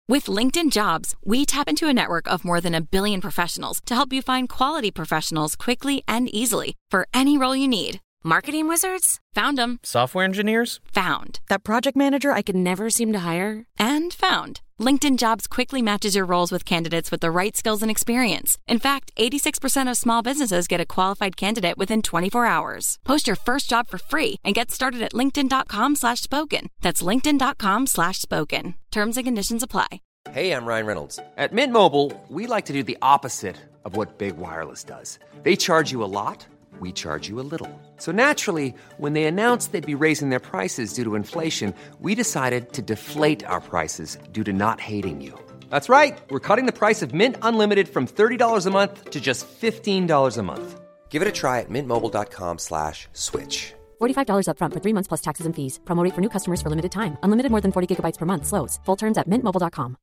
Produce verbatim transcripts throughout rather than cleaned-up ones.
With LinkedIn Jobs, we tap into a network of more than a billion professionals to help you find quality professionals quickly and easily for any role you need. Marketing wizards? Found them. Software engineers? Found. That project manager I could never seem to hire? And found. LinkedIn Jobs quickly matches your roles with candidates with the right skills and experience. In fact, eighty-six percent of small businesses get a qualified candidate within twenty-four hours. Post your first job for free and get started at linkedin.com slash spoken. That's linkedin.com slash spoken. Terms and conditions apply. Hey, I'm Ryan Reynolds. At Mint Mobile, we like to do the opposite of what Big Wireless does. They charge you a lot. We charge you a little. So naturally, when they announced they'd be raising their prices due to inflation, we decided to deflate our prices due to not hating you. That's right. We're cutting the price of Mint Unlimited from thirty dollars a month to just fifteen dollars a month. Give it a try at mintmobile.com slash switch. forty-five dollars up front for three months plus taxes and fees. Promo rate for new customers for limited time. Unlimited more than forty gigabytes per month. Slows full terms at mint mobile dot com.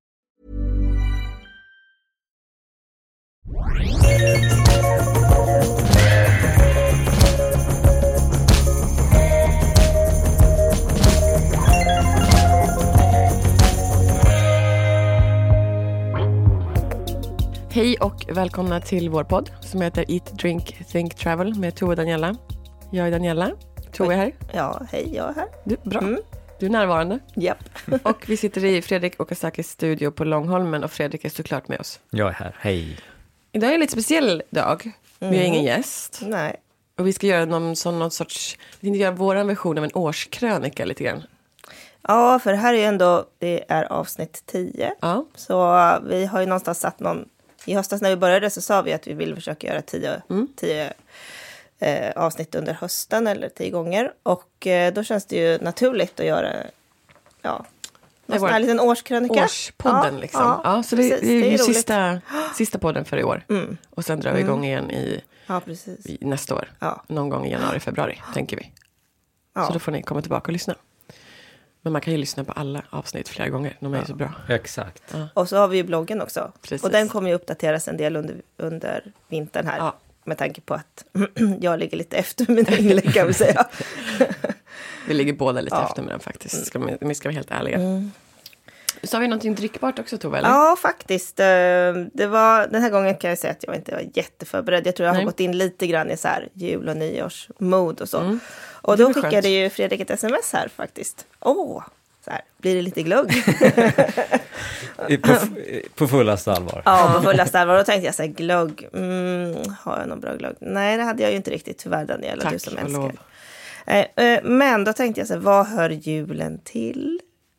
Hej och välkomna till vår podd som heter Eat, Drink, Think, Travel med Tove och Daniela. Jag är Daniela. Tove är här. Ja, hej, jag är här. Du, bra. Mm. Du är närvarande. Japp. Och vi sitter i Fredrik Okazakis studio på Långholmen och Fredrik är såklart med oss. Jag är här, hej. Idag är en lite speciell dag. Vi har Mm. ingen gäst. Nej. Och vi ska göra någon, sån, någon sorts, vi ska göra vår version av en årskrönika lite grann. Ja, för det här är ju ändå, det är avsnitt tio. Ja. Så vi har ju någonstans satt någon, i höstas när vi började så sa vi att vi vill försöka göra tio, Mm. tio eh, avsnitt under hösten eller tio gånger. Och eh, då känns det ju naturligt att göra, ja, en sån här liten årskrönika. Årspodden ja, liksom. Ja, Ja, så det, precis, det är det är ju roligt. sista, sista podden för i år. Mm. Och sen drar vi igång igen i, Ja, precis. i nästa år. Ja. Någon gång i januari, februari, tänker vi. Ja. Så då får ni komma tillbaka och lyssna. Men man kan ju lyssna på alla avsnitt flera gånger. De är ju så bra. Exakt. Ja. Och så har vi ju bloggen också. Precis. Och den kommer ju uppdateras en del under, under vintern här. Ja. Med tanke på att jag ligger lite efter mina inlägg kan vi säga. Vi ligger båda lite Ja. efter med den faktiskt. Ska vi, vi ska vara helt ärliga. Mm. Så har vi någonting drickbart också, Tove, eller? Ja, faktiskt. Eh, Det var, den här gången kan jag säga att jag inte var jätteförberedd. Jag tror jag har Nej. gått in lite grann i så här jul- och nyårsmode och så. Mm. Och Det då var skickade skönt. ju Fredrik ett sms här faktiskt. Åh, så här, blir det lite glögg? I- På, på fullaste allvar. Ja, på fullaste allvar. Då tänkte jag så här, glögg. Mm, har jag någon bra glögg? Nej, det hade jag ju inte riktigt, tyvärr, Daniela, Tack du som och älskar. lov. Eh, eh, Men då tänkte jag så här, vad hör julen till?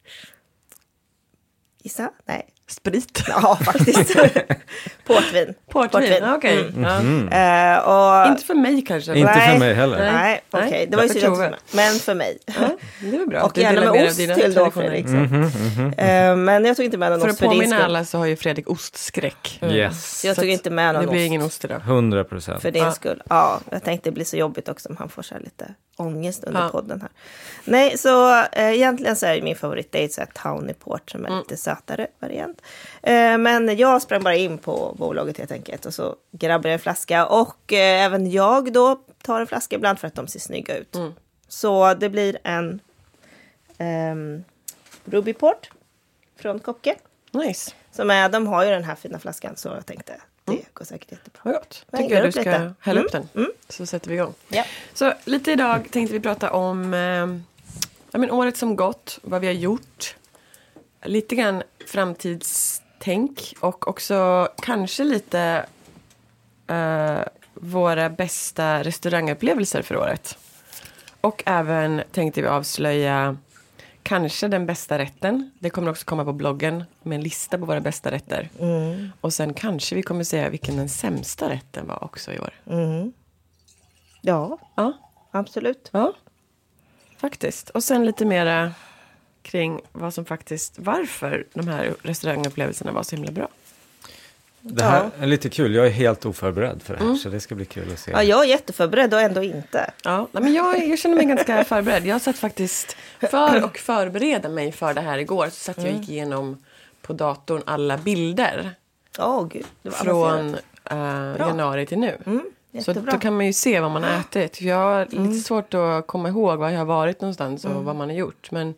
Gissa? Nej. Sprit. Ja, faktiskt. Portvin. Portvin, okej. Mm. Ja. Eh, och... Inte för mig kanske. Inte Nej. för mig heller. Nej. Nej, okej. Nej, Det var ju för synd Tove. också. Men för mig. Ja, det var bra. Och Du gärna delar med med ost dig av till dina då, traditioner. Fredrik. Eh, Men jag tog inte med någon För ost att för din påminna skull. alla så har ju Fredrik ostskräck. Yes. Så jag tog inte med någon Det blir ost ingen ost idag. Hundra procent. för din Ja. skull. Ja, jag tänkte det blir så jobbigt också om han får så här lite ångest under Ja. podden här. Nej, så eh, egentligen så är min favorit det är så här Tawny Port som är Mm. lite sötare variant. Eh, men jag sprang bara in på bolaget helt enkelt och så grabbade jag en flaska och eh, även jag då tar en flaska ibland för att de ser snygga ut. Mm. Så det blir en ehm, Ruby Port från Kocke. Nice. Som är, de har ju den här fina flaskan så jag tänkte det går säkert jättebra. Vad gott. Jag Tycker jag häller du upp ska lite. hälla Mm. upp den. Mm. Så sätter vi igång. Ja. Så lite idag tänkte vi prata om eh, ja, men året som gått. Vad vi har gjort. Lite grann framtidstänk. Och också kanske lite eh, våra bästa restaurangupplevelser för året. Och även tänkte vi avslöja kanske den bästa rätten. Det kommer också komma på bloggen med en lista på våra bästa rätter. Mm. Och sen kanske vi kommer säga vilken den sämsta rätten var också i år. Mm. Ja, Ja, absolut. ja. Faktiskt. Och sen lite mera kring vad som faktiskt, varför de här restaurangupplevelserna var så himla bra. Det här är lite kul. Jag är helt oförberedd för det här. Mm. Så det ska bli kul att se. Ja, jag är jätteförberedd och ändå inte. Ja, nej, men jag, jag känner mig ganska förberedd. Jag satt faktiskt för och förbereda mig för det här igår. Så satt jag och gick igenom på datorn alla bilder Åh, oh, gud. Det var från avancerat. uh, januari till nu. Mm, Så jättebra. då kan man ju se vad man har ätit. Jag har lite svårt att komma ihåg var jag har varit någonstans och vad man har gjort. Men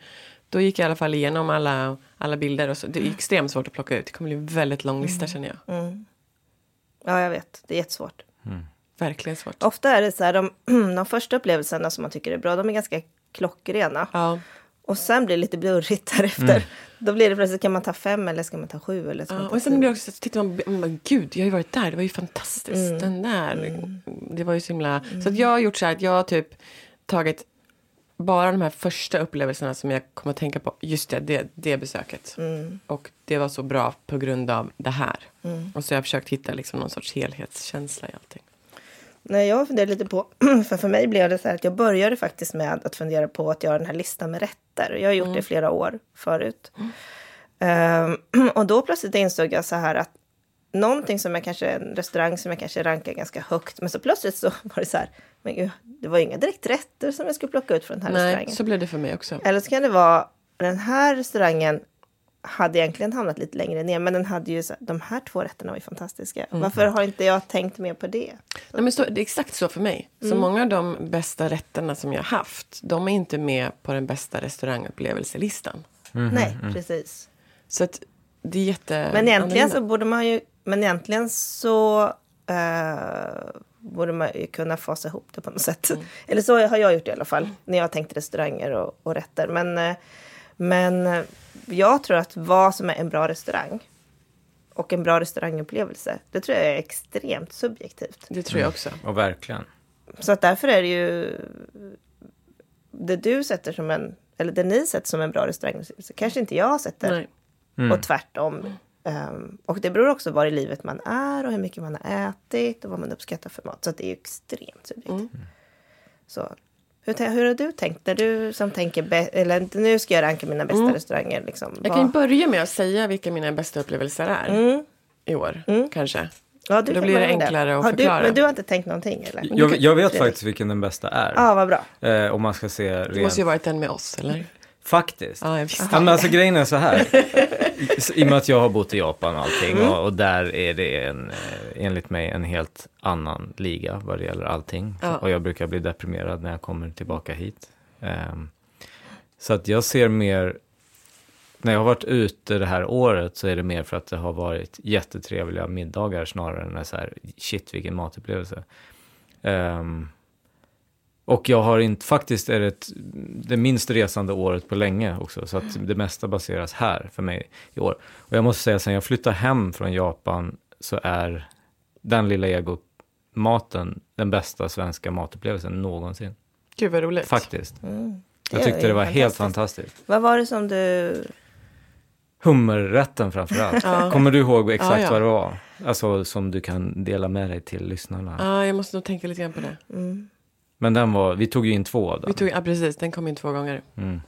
då gick jag i alla fall igenom alla, alla bilder. Och så, det är extremt svårt att plocka ut. Det kommer bli en väldigt lång lista mm. känner jag. Mm. Ja, jag vet. Det är jättesvårt. Mm. Verkligen svårt. Ofta är det så här, de, de första upplevelserna som man tycker är bra, de är ganska klockrena. Ja. Och sen blir det lite blurrigt därefter. Mm. Då blir det plötsligt, kan man ta fem eller ska man ta sju? Eller ska ja, man ta och sen blir det också, så tittar man, man bara, gud, jag har ju varit där. Det var ju fantastiskt. Mm. Den där, mm. det var ju så himla... Mm. Så att jag har gjort så här att jag har typ tagit bara de här första upplevelserna som jag kommer att tänka på. Just det, det, det besöket. Mm. Och det var så bra på grund av det här. Mm. Och så har jag försökt hitta liksom någon sorts helhetskänsla i allting. Nej, jag funderar lite på, för för mig blev det så här att jag började faktiskt med att fundera på att göra den här listan med rätter. Jag har gjort mm. det flera år förut. Mm. Um, och då plötsligt insåg jag så här att någonting som jag kanske, en restaurang som jag kanske rankar ganska högt, men så plötsligt så var det så här, men gud, det var inga direkt rätter som jag skulle plocka ut från den här Nej, restaurangen. Nej, så blev det för mig också. Eller så kan det vara, den här restaurangen hade egentligen hamnat lite längre ner, men den hade ju så, de här två rätterna var ju fantastiska. Mm. Varför har inte jag tänkt mer på det? Nej, men så, det är exakt så för mig. Mm. Så många av de bästa rätterna som jag har haft, de är inte med på den bästa restaurangupplevelselistan. Mm. Nej, mm. precis. Så att det är jätte... Men egentligen så borde man ju, men egentligen så uh, borde man ju kunna fasa ihop det på något sätt. Mm. Eller så har jag gjort det i alla fall, mm. när jag har tänkt restauranger och, och rätter. Men... Uh, Men jag tror att vad som är en bra restaurang och en bra restaurangupplevelse, det tror jag är extremt subjektivt. Det tror jag också. Mm. Och verkligen. Så att därför är det ju det du sätter som en, eller det ni sätter som en bra restaurangupplevelse, kanske inte jag sätter. Nej. Mm. Och tvärtom. Um, och det beror också var i livet man är och hur mycket man har ätit och vad man uppskattar för mat. Så att det är ju extremt subjektivt. Mm. Så... Hur, hur har du tänkt när du som tänker, be- eller nu ska jag ranka mina bästa mm. restauranger? Liksom, jag kan ju börja med att säga vilka mina bästa upplevelser är mm. i år, mm. kanske. Ja, du Då blir det enklare det. att förklara. Du, men du har inte tänkt någonting, eller? Jag, jag vet faktiskt vilken den bästa är. Ja, ah, vad bra. Eh, om man ska se rent... Det måste ju varit den med oss, eller? Faktiskt. Ja, jag visste. Men alltså grejen är så här. I och med att jag har bott i Japan och allting. Mm. Och, och där är det en, enligt mig en helt annan liga vad det gäller allting. Ja. Och jag brukar bli deprimerad när jag kommer tillbaka hit. Um, så att jag ser mer... När jag har varit ute det här året så är det mer för att det har varit jättetrevliga middagar snarare än så här, shit vilken matupplevelse. Um, Och jag har inte, faktiskt är det ett, det minst resande året på länge också. Så att det mesta baseras här för mig i år. Och jag måste säga, sen jag flyttade hem från Japan så är den lilla ego-maten den bästa svenska matupplevelsen någonsin. Gud vad roligt. Faktiskt. Mm. Jag tyckte det var helt fantastiskt. Vad var det som du... Hummerrätten framförallt. Ja. Kommer du ihåg exakt ja, ja. vad det var? Alltså som du kan dela med dig till lyssnarna. Ja, jag måste nog tänka lite grann på det. Mm. Men den var, vi tog ju in två av den. Vi tog, ja, precis. Den kom in två gånger. Mm.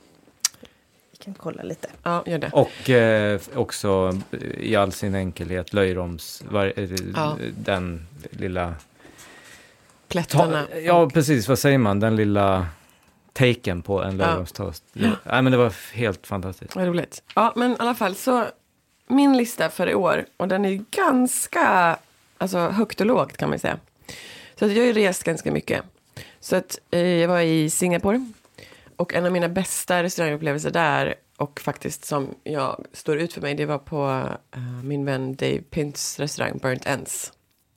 Vi kan kolla lite. Ja, gör det. Och eh, också i all sin enkelhet löjroms, var, eh, ja. den lilla... Plättarna. Ta, ja, precis. Vad säger man? Den lilla taken på en löjromstoast. Ja. Ja. Nej, men det var helt fantastiskt. Vad roligt. Ja, men i alla fall så min lista för i år, och den är ganska alltså, högt och lågt kan man säga. Så att jag har ju rest ganska mycket. Så att eh, jag var i Singapore och en av mina bästa restaurangupplevelser där och faktiskt som jag står ut för mig, det var på uh, min vän Dave Pints restaurang Burnt Ends.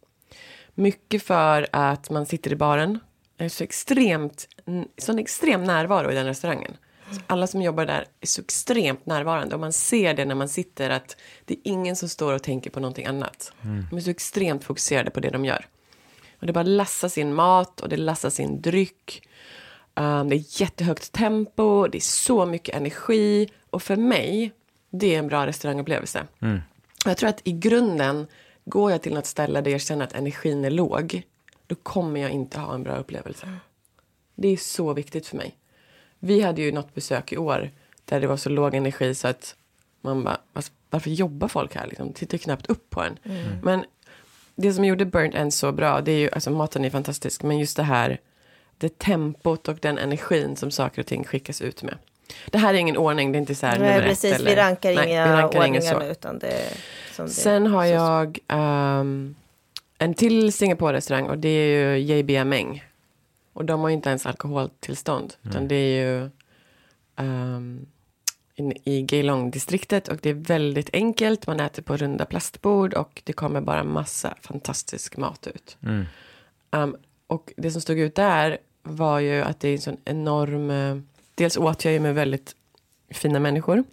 Mycket för att man sitter i baren. Det är så extremt, sån extrem närvaro i den restaurangen. Så alla som jobbar där är så extremt närvarande och man ser det när man sitter att det är ingen som står och tänker på någonting annat. Mm. De är så extremt fokuserade på det de gör. Och det bara lassas in mat och det lassas in dryck. Um, det är jättehögt tempo. Det är så mycket energi. Och för mig, det är en bra restaurangupplevelse. Mm. Jag tror att i grunden, går jag till något ställe där jag känner att energin är låg, då kommer jag inte ha en bra upplevelse. Det är så viktigt för mig. Vi hade ju något besök i år där det var så låg energi så att man bara, varför jobbar folk här? Liksom, tittar knappt upp på en. Mm. Men det som gjorde Burnt Ends så bra, det är ju, alltså maten är fantastisk, men just det här, det tempot och den energin som saker och ting skickas ut med. Det här är ingen ordning, det är inte så här nej, nummer precis, ett. Eller, vi rankar nej, inga vi rankar ordningar nu, utan det, som det sen har jag um, en till Singapore-restaurang och det är ju J B Meng. Och de har inte ens alkoholtillstånd, mm. utan det är ju um, i Geelong-distriktet och det är väldigt enkelt. Man äter på runda plastbord och det kommer bara massa fantastisk mat ut. Mm. Um, och det som stod ut där var ju att det är en sån enorm... Uh, dels åt jag ju med väldigt fina människor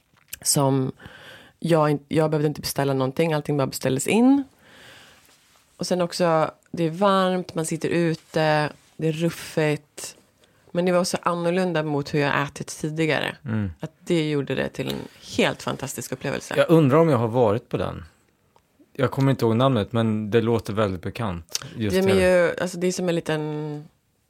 som jag, jag behövde inte beställa någonting. Allting bara beställdes in. Och sen också, det är varmt, man sitter ute, det är ruffigt. Men det var också annorlunda mot hur jag ätit tidigare. Mm. Att det gjorde det till en helt fantastisk upplevelse. Jag undrar om jag har varit på den. Jag kommer inte ihåg namnet, men det låter väldigt bekant. Just det, är ju, alltså det är som en liten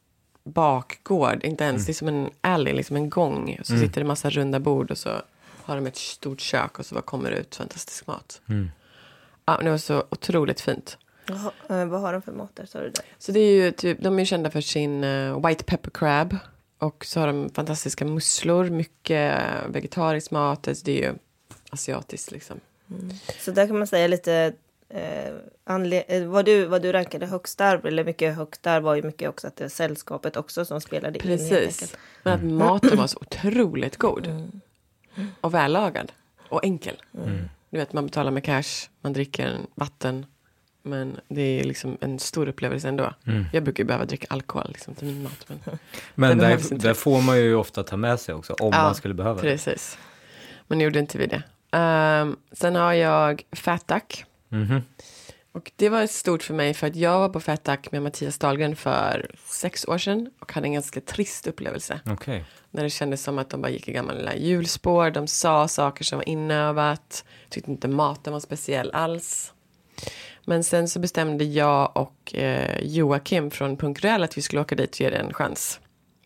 bakgård, inte ens. Mm. Det är som en alley, liksom en gång. Så mm. sitter det en massa runda bord och så har de ett stort kök och så kommer det ut fantastisk mat. Mm. Ja, det var så otroligt fint. Jaha, vad har de för mat där, sa du där? Så det är ju typ, de är kända för sin uh, white pepper crab. Och så har de fantastiska musslor, mycket vegetarisk mat. Det är ju asiatiskt liksom. Mm. Så där kan man säga lite eh, anle- vad, du, vad du rankade högst där, eller mycket högt där var ju mycket också att det är sällskapet också som spelade in. Precis, men att maten var så otroligt god. Mm. Och vällagad. Och enkel. Mm. Du vet, man betalar med cash, man dricker vatten. Men det är liksom en stor upplevelse ändå. Mm. Jag brukar ju behöva dricka alkohol liksom, till min mat. Men, men där, där får man ju ofta ta med sig också, om ja, man skulle behöva precis. det. Precis. Men gjorde inte vi det. Um, sen har jag Fat Duck. Mm-hmm. Och det var stort för mig för att jag var på Fat Duck med Mattias Dahlgren för sex år sedan. Och hade en ganska trist upplevelse. Okay. När det kändes som att de bara gick i gamla hjulspår. De sa saker som var inövat. Tyckte inte maten var speciell alls. Men sen så bestämde jag och eh, Joakim från Punkrell att vi skulle åka dit och ge det en chans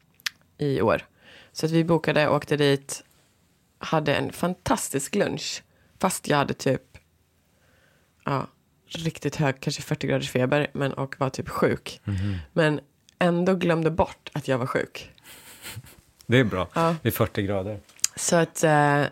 i år. Så att vi bokade och åkte dit. Hade en fantastisk lunch. Fast jag hade typ ja, riktigt hög, kanske fyrtio graders feber. Men, och var typ sjuk. Mm-hmm. Men ändå glömde bort att jag var sjuk. Det är bra. Ja. Det är fyrtio grader. Så att... Eh,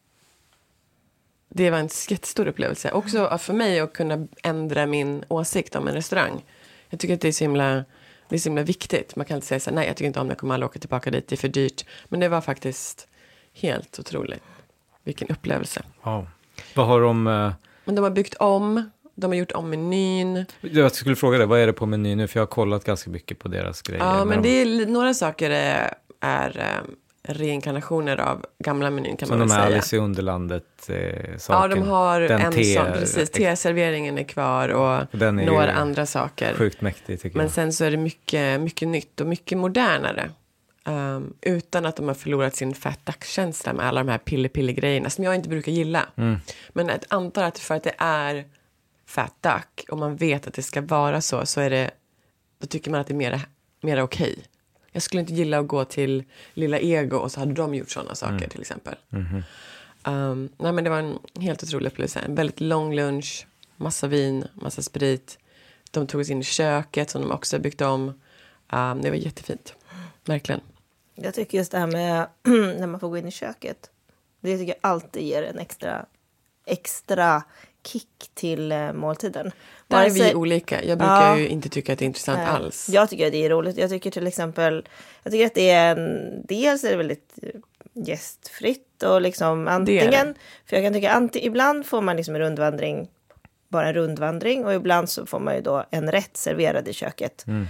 det var en jättestor upplevelse. Också för mig att kunna ändra min åsikt om en restaurang. Jag tycker att det är så himla, det är så himla viktigt. Man kan inte säga så här, nej jag tycker inte om det, jag kommer aldrig åka tillbaka dit, det är för dyrt. Men det var faktiskt helt otroligt. Vilken upplevelse. Wow. Vad har de... Uh... Men de har byggt om, de har gjort om menyn. Jag skulle fråga dig, vad är det på menyn nu? För jag har kollat ganska mycket på deras grejer. Ja, men det är några saker är... är reinkarnationer av gamla menyn kan som man väl säga. Som de Alice i Underlandet eh, saken. Ja, de har den en te- sån, precis. Te-serveringen är kvar och den är några andra saker. Sjukt mäktig tycker Men jag. sen så är det mycket, mycket nytt och mycket modernare. Um, utan att de har förlorat sin fat duck-känsla med alla de här pille-pille-grejerna som jag inte brukar gilla. Mm. Men jag antar att för att det är fat duck och man vet att det ska vara så, så är det, då tycker man att det är mer, mer okej. Okay. Jag skulle inte gilla att gå till Lilla Ego och så hade de gjort sådana saker mm. till exempel. Mm-hmm. Um, nej men det var en helt otrolig upplevelse. En väldigt lång lunch, massa vin, massa sprit. De tog oss in i köket som de också har byggt om. Um, det var jättefint, verkligen. Jag tycker just det här med när man får gå in i köket. Det tycker jag alltid ger en extra, extra kick till uh, måltiden. Där är vi olika. Jag brukar ja, ju inte tycka att det är intressant nej, alls. Jag tycker att det är roligt. Jag tycker till exempel, jag tycker att det är en, dels är det väldigt gästfritt och liksom antingen, det det. För jag kan tycka anti, ibland får man liksom en rundvandring, bara en rundvandring och ibland så får man ju då en rätt serverad i köket. Mm.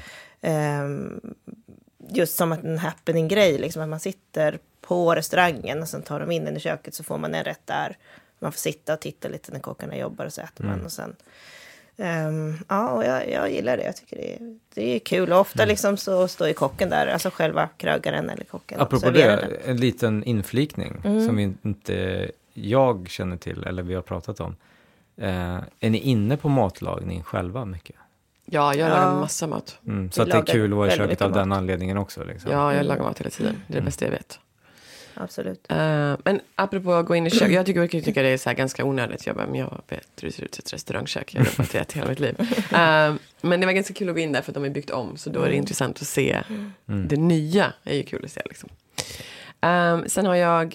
Um, just som att en happening-grej, liksom att man sitter på restaurangen och sen tar de in den i köket så får man en rätt där. Man får sitta och titta lite när kockarna jobbar och så äter man mm. och sen Um, ja, och jag, jag gillar det. Jag tycker det är, det är kul. Och ofta liksom så står ju kocken där, alltså själva krögaren eller kocken. Apropå det, en liten inflikning mm. som inte jag känner till eller vi har pratat om. Uh, är ni inne på matlagning själva mycket? Ja, jag lagar ja. massa mat. Mm, så att det är kul att vara i köket av mat. Den anledningen också. Liksom. Ja, jag lagar mat hela tiden. Det är det bästa jag vet. Absolut. Uh, men apropå att gå in i kök, jag tycker, jag tycker det är så här ganska onödigt. Jag bara, men jag vet hur det ser ut i ett restaurangkök. Jag har jobbat det hela mitt liv. Uh, men det var ganska kul att gå in där för att de är byggt om. Så då är det mm. intressant att se. Mm. Det nya är ju kul att se liksom. Uh, sen har jag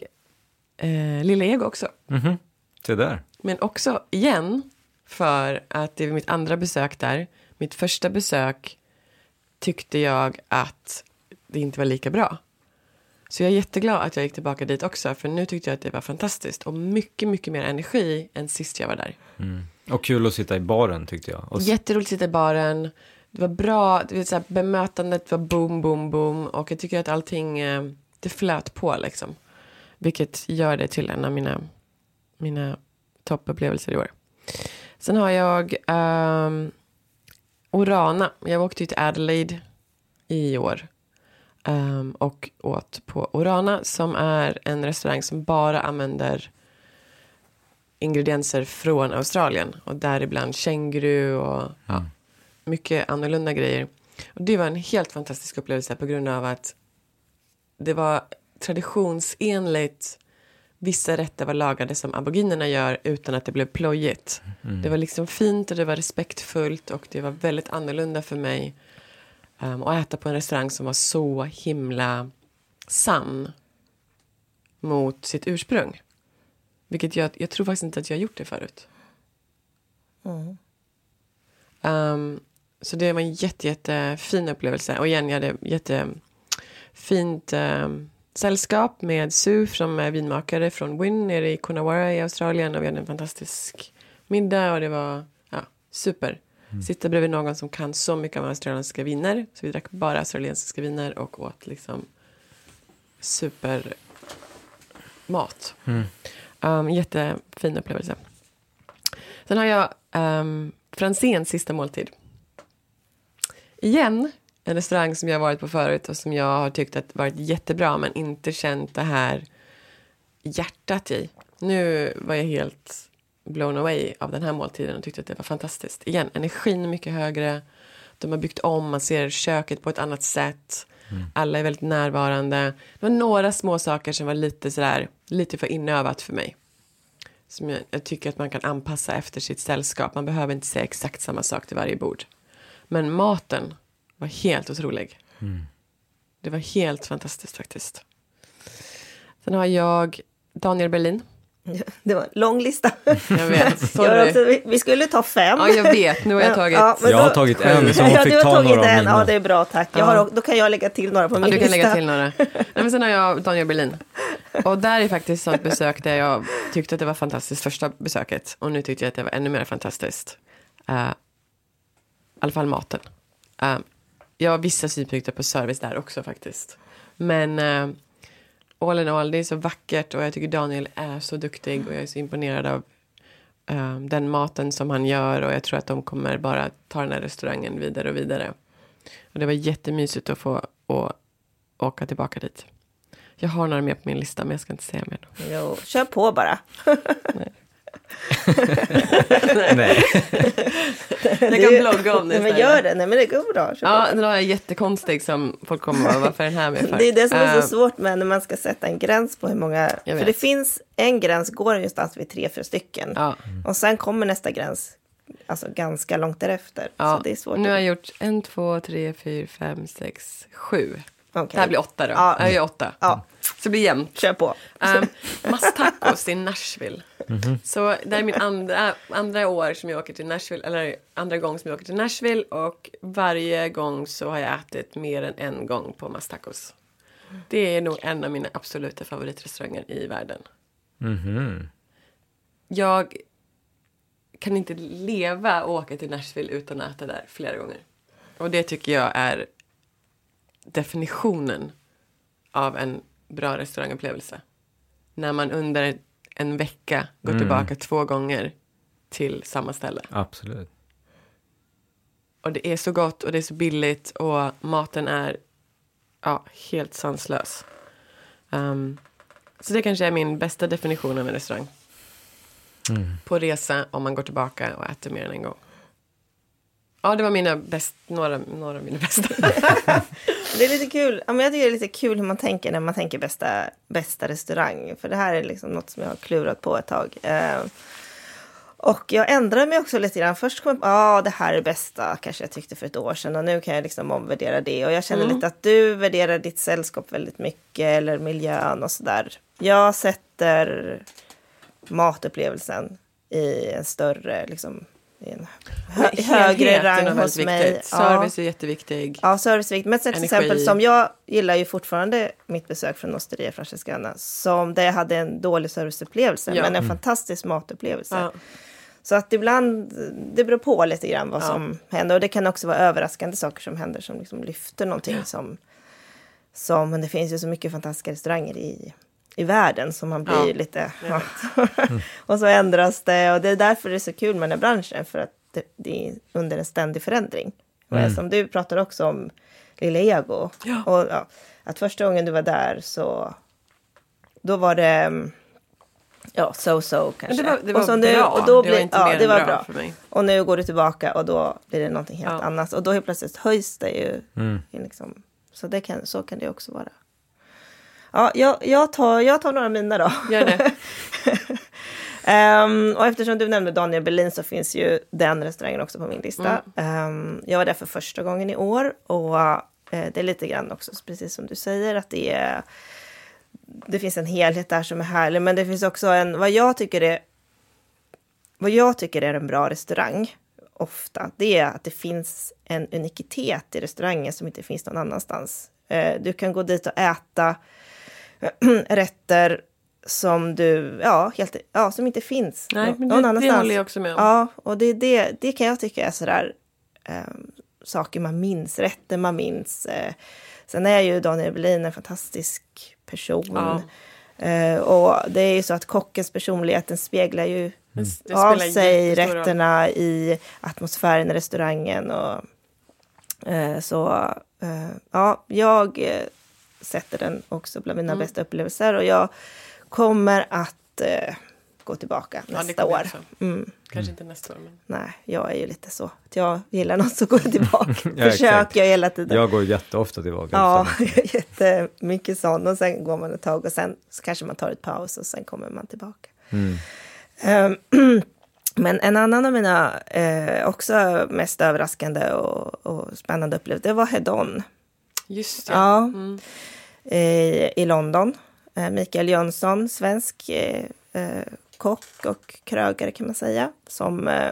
uh, Lilla Ego också. Mm-hmm. Det där. Men också igen, för att det var mitt andra besök där. Mitt första besök tyckte jag att det inte var lika bra. Så jag är jätteglad att jag gick tillbaka dit också. För nu tyckte jag att det var fantastiskt. Och mycket, mycket mer energi än sist jag var där. Mm. Och kul att sitta i baren tyckte jag. Och... Jätteroligt att sitta i baren. Det var bra. Det var så här, bemötandet var boom, boom, boom. Och jag tycker att allting, det flöt på liksom. Vilket gör det till en av mina, mina toppupplevelser i år. Sen har jag um, Orana. Jag åkte till Adelaide i år. Um, och åt på Orana, som är en restaurang som bara använder ingredienser från Australien. Och däribland känguru och mm. ja, mycket annorlunda grejer. Och det var en helt fantastisk upplevelse på grund av att det var traditionsenligt. Vissa rätter var lagade som aboriginerna gör utan att det blev plojigt. Mm. Det var liksom fint och det var respektfullt och det var väldigt annorlunda för mig um, att äta på en restaurang som var så himla sann mot sitt ursprung. Vilket jag, jag tror faktiskt inte att jag har gjort det förut. Mm. Um, så det var en jätte, jättefin upplevelse. Och igen, jag hade jättefint um, sällskap med Sue som är vinmakare från Wynn nere i Coonawarra i Australien. Och vi hade en fantastisk middag och det var ja, super. Mm. Sitta bredvid någon som kan så mycket om australiensiska viner. Så vi drack bara australiensiska viner och åt liksom super mat. Mm. Um, jättefin upplevelse. Sen har jag um, Franzéns sista måltid. Igen, en restaurang som jag har varit på förut och som jag har tyckt att varit jättebra men inte känt det här hjärtat i. Nu var jag helt blown away av den här måltiden och tyckte att det var fantastiskt. Igen, energin är mycket högre. De har byggt om, man ser köket på ett annat sätt. Mm. Alla är väldigt närvarande. Det var några små saker som var lite sådär, lite för inövat för mig. Som jag, jag tycker att man kan anpassa efter sitt sällskap. Man behöver inte säga exakt samma sak till varje bord. Men maten var helt otrolig. Mm. Det var helt fantastiskt faktiskt. Sen har jag Daniel Berlin. Det var en lång lista. Jag vet, jag också, vi, vi skulle ta fem. Ja, jag vet. Nu har jag tagit... Ja, jag har tagit en, så hon ja, fick du har ta tagit några en. av mina. Ja, det är bra, tack. Jag har, då kan jag lägga till några på min ja, du kan lista. lägga till några. Nej, men sen har jag Daniel Berlin. Och där är faktiskt ett besök där jag tyckte att det var fantastiskt första besöket. Och nu tyckte jag att det var ännu mer fantastiskt. Uh, I alla fall maten. Uh, jag har vissa synpunkter på service där också faktiskt. Men... Uh, all in all, det är så vackert och jag tycker Daniel är så duktig och jag är så imponerad av uh, den maten som han gör och jag tror att de kommer bara ta den här restaurangen vidare och vidare. Och det var jättemysigt att få och, åka tillbaka dit. Jag har några mer på min lista men jag ska inte säga mer. Jo, kör på bara. Nej. Nej. Jag kan blogga om det. Nej, men gör det. Nej, men det går bra. Ja, den är jättekonstig som folk kommer att varför är den här med för? Det är det som är så svårt med när man ska sätta en gräns på hur många. För det finns en gräns, går någonstans vid tre, fyra stycken. Ja. Och sen kommer nästa gräns alltså ganska långt därefter. Ja. Så det är svårt. Nu har jag gjort en, två, tre, fyra, fem, sex, sju. Okay. Det här blir åtta då. Ja. Jag gör åtta. Ja. Så det blir jämnt. Kör på. Um, Masstacos i Nashville. Mm-hmm. Så det är min andra, andra år som jag åker till Nashville. Eller andra gång som jag åker till Nashville. Och varje gång så har jag ätit mer än en gång på Masstacos. Det är nog en av mina absoluta favoritrestauranger i världen. Mm-hmm. Jag kan inte leva och åka till Nashville utan att äta där flera gånger. Och det tycker jag är definitionen av en bra restaurangupplevelse. När man under en vecka går mm. tillbaka två gånger till samma ställe. Absolut. Och det är så gott och det är så billigt och maten är ja, helt sanslös. Um, så det kanske är min bästa definition av en restaurang. Mm. På resa om man går tillbaka och äter mer än en gång. Ja, det var mina bäst, några, några av mina bästa. Det är lite kul. Ja, men jag tycker det är lite kul hur man tänker när man tänker bästa, bästa restaurang. För det här är liksom något som jag har klurat på ett tag. Eh, och jag ändrade mig också lite grann. Först kom jag på, ja, det här är bästa. Kanske jag tyckte för ett år sedan. Och nu kan jag liksom omvärdera det. Och jag känner mm. lite att du värderar ditt sällskap väldigt mycket. Eller miljön och sådär. Jag sätter matupplevelsen i en större, liksom, i en hö- högre rang hos mig. Service ja. är jätteviktig. Ja, service är viktigt. Men till Energi. exempel som jag gillar ju fortfarande mitt besök från Osteria Francescana, som där jag hade en dålig serviceupplevelse, ja. men en mm. fantastisk matupplevelse. Ja. Så att ibland, det beror på lite grann vad ja. som händer. Och det kan också vara överraskande saker som händer som liksom lyfter någonting ja. som, som, men det finns ju så mycket fantastiska restauranger i, i världen som man blir ja. lite, ja. mm. och så ändras det. Och det är därför det är så kul med den här branschen, för att det, det är under en ständig förändring. Mm. Och som du pratar också om Lilla Ego. Ja. Och, ja, att första gången du var där så, då var det... Ja, so-so kanske. Det var, det var och så bra. Nu, och då det blir, var inte ja, mer det var bra, bra för mig. Och nu går du tillbaka och då blir det någonting helt ja. annat. Och då helt plötsligt höjs det ju. Mm. Liksom, så, det kan, så kan det också vara. Ja, jag, jag, tar, jag tar några mina då. Gör det. um, och eftersom du nämnde Daniel Berlin så finns ju den restaurangen också på min lista. Mm. Um, jag var där för första gången i år. Och uh, det är lite grann också, precis som du säger, att det är... Det finns en helhet där som är härlig, men det finns också en, vad jag tycker är, vad jag tycker är en bra restaurang ofta, det är att det finns en unikitet i restaurangen som inte finns någon annanstans. Eh, du kan gå dit och äta rätter som du, ja, helt, ja, som inte finns Nej, någon, men det, någon annanstans. Det håller jag också med om. Ja, och det, det, det kan jag tycka är sådär eh, saker man minns, rätter man minns. Eh, sen är ju Daniel Berlin en fantastisk person. Ja. Uh, och det är ju så att kockens personlighet, den speglar ju mm. av sig rätterna i atmosfären i restaurangen. Och, uh, så uh, ja, jag uh, sätter den också bland mina mm. bästa upplevelser. Och jag kommer att uh, gå tillbaka ja, nästa år. Mm. Kanske inte nästa år. Men... Nej, jag är ju lite så. Att jag gillar något så går jag tillbaka. ja, Försöker jag hela tiden. Jag går jätteofta tillbaka. Ja, jättemycket sånt. Och sen går man ett tag och sen så kanske man tar ett paus och sen kommer man tillbaka. Mm. Um, men en annan av mina eh, också mest överraskande och, och spännande upplevelser, det var Hedon. Just det. Ja. Mm. Eh, I London. Eh, Mikael Jönsson, svensk eh, eh, kock och krögare kan man säga, som eh,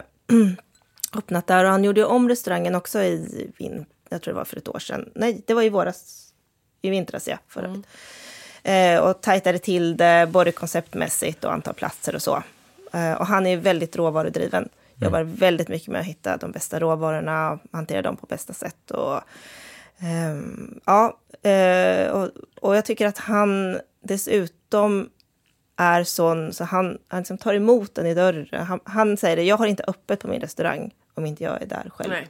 öppnat där. Och han gjorde om restaurangen också i vin, jag tror det var för ett år sedan. Nej, det var i våras, i vintras, ja, förra mm. eh, och tajtade till det både konceptmässigt och antal platser och så. Eh, och han är väldigt råvarudriven. Mm. Jobbar väldigt mycket med att hitta de bästa råvarorna, hantera dem på bästa sätt. Och, eh, ja, eh, och, och jag tycker att han dessutom är sån, så han, han liksom tar emot den i dörren. Han, han säger det, jag har inte öppet på min restaurang om inte jag är där själv. Nej.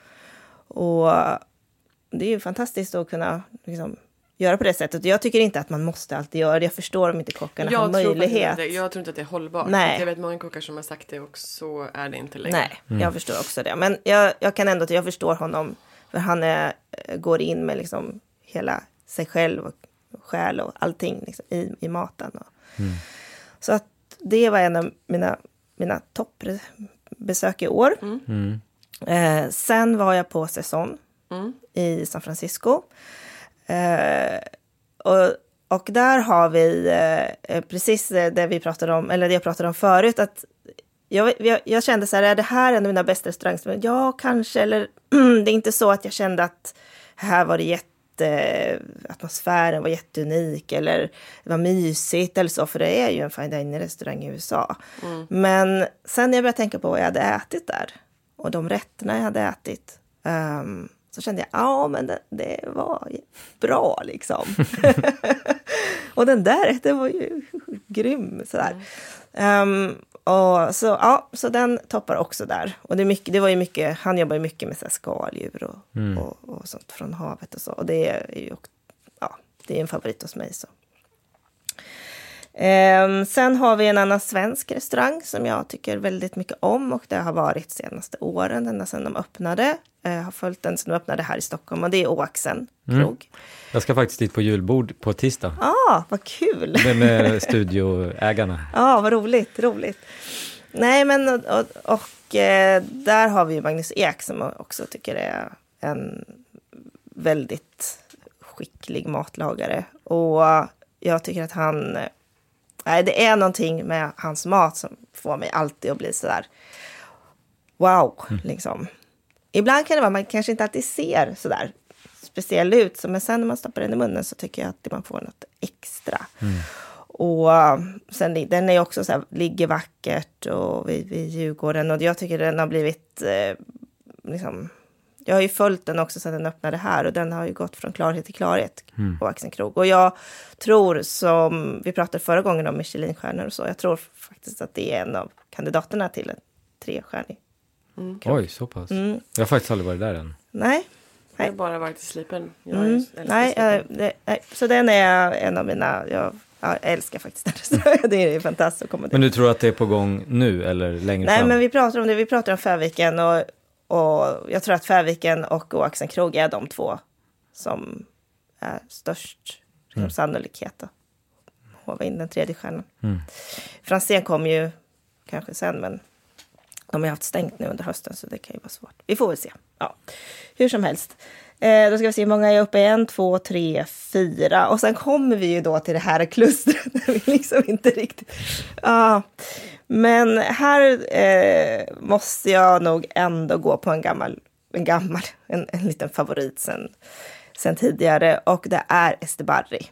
Och det är ju fantastiskt att kunna liksom göra på det sättet. Jag tycker inte att man måste alltid göra det. Jag förstår om inte kockarna jag har möjlighet. Det. Jag tror inte att det är hållbart. Nej. Jag vet många kockar som har sagt det och så är det inte längre. Nej, mm. jag förstår också det. Men jag, jag kan ändå, jag förstår honom. För han är, går in med liksom hela sig själv och själ och allting liksom, i, i maten. Och, mm. Så att det var en av mina, mina toppbesök i år. Mm. Mm. Eh, sen var jag på säsong mm. i San Francisco. Eh, och, och där har vi eh, precis det vi pratade om, eller det jag pratade om förut, att jag, jag, jag kände så här, är det här en av mina bästa restauranger? Ja, kanske, eller det är inte så att jag kände att här var det jätte atmosfären var jätteunik eller det var mysigt eller så, för det är ju en fine dining restaurang i U S A. Mm. Men sen när jag började tänka på vad jag hade ätit där och de rätterna jag hade ätit, um, så kände jag, ja men det, det var bra liksom. Och den där rätten var ju grym sådär. Mm. Um, och så, ja, så den toppar också där. Och det, är mycket, det var ju mycket, han jobbar ju mycket med så här skaldjur och, mm. och, och sånt från havet och så. Och det är ju, ja, det är en favorit hos mig så. Um, sen har vi en annan svensk restaurang som jag tycker väldigt mycket om och det har varit senaste åren, ända sedan de öppnade. Jag uh, har följt den sedan de öppnade här i Stockholm och det är Oaxen krog. Mm. Jag ska faktiskt dit på julbord på tisdag. Ja, ah, vad kul! Med, med studioägarna. Ja, ah, vad roligt, roligt. Nej, men och, och, och eh, där har vi ju Magnus Ek som också tycker är en väldigt skicklig matlagare. Och jag tycker att han... Nej, det är någonting med hans mat som får mig alltid att bli sådär... wow, mm. liksom. Ibland kan det vara, man kanske inte alltid ser sådär speciell ut, så, men sen när man stoppar den i munnen så tycker jag att man får något extra. Mm. Och sen den är också så här, ligger vackert och vid, vid Djurgården, och jag tycker den har blivit eh, liksom, jag har ju följt den också sedan den öppnade här, och den har ju gått från klarhet till klarhet mm. på Axenkrog. Och jag tror, som vi pratade förra gången om Michelinstjärnor och så, jag tror faktiskt att det är en av kandidaterna till en trestjärnig. Mm. Oj, så pass. Mm. Jag har faktiskt aldrig varit där än. Nej. Jag har bara varit i Slipen. Jag mm. nej, äh, det, nej, så den är en av mina... Jag, jag älskar faktiskt den. Det är fantastiskt att komma dit. Men du tror att det är på gång nu eller längre nej, fram? Nej, men vi pratar om det. Vi pratar om Färviken, och, och jag tror att Färviken och Axenkrog är de två som är störst liksom, mm. sannolikhet att hova in den tredje stjärnan. Mm. Franzén kom ju kanske sen, men de har haft stängt nu under hösten, så det kan ju vara svårt. Vi får väl se. Ja. Hur som helst. Eh, då ska vi se hur många är uppe. En, två, tre, fyra. Och sen kommer vi ju då till det här klustret. Där vi liksom inte riktigt... Ja. Men här eh, måste jag nog ändå gå på en gammal... En gammal, en, en liten favorit sen, sen tidigare. Och det är Estebarri.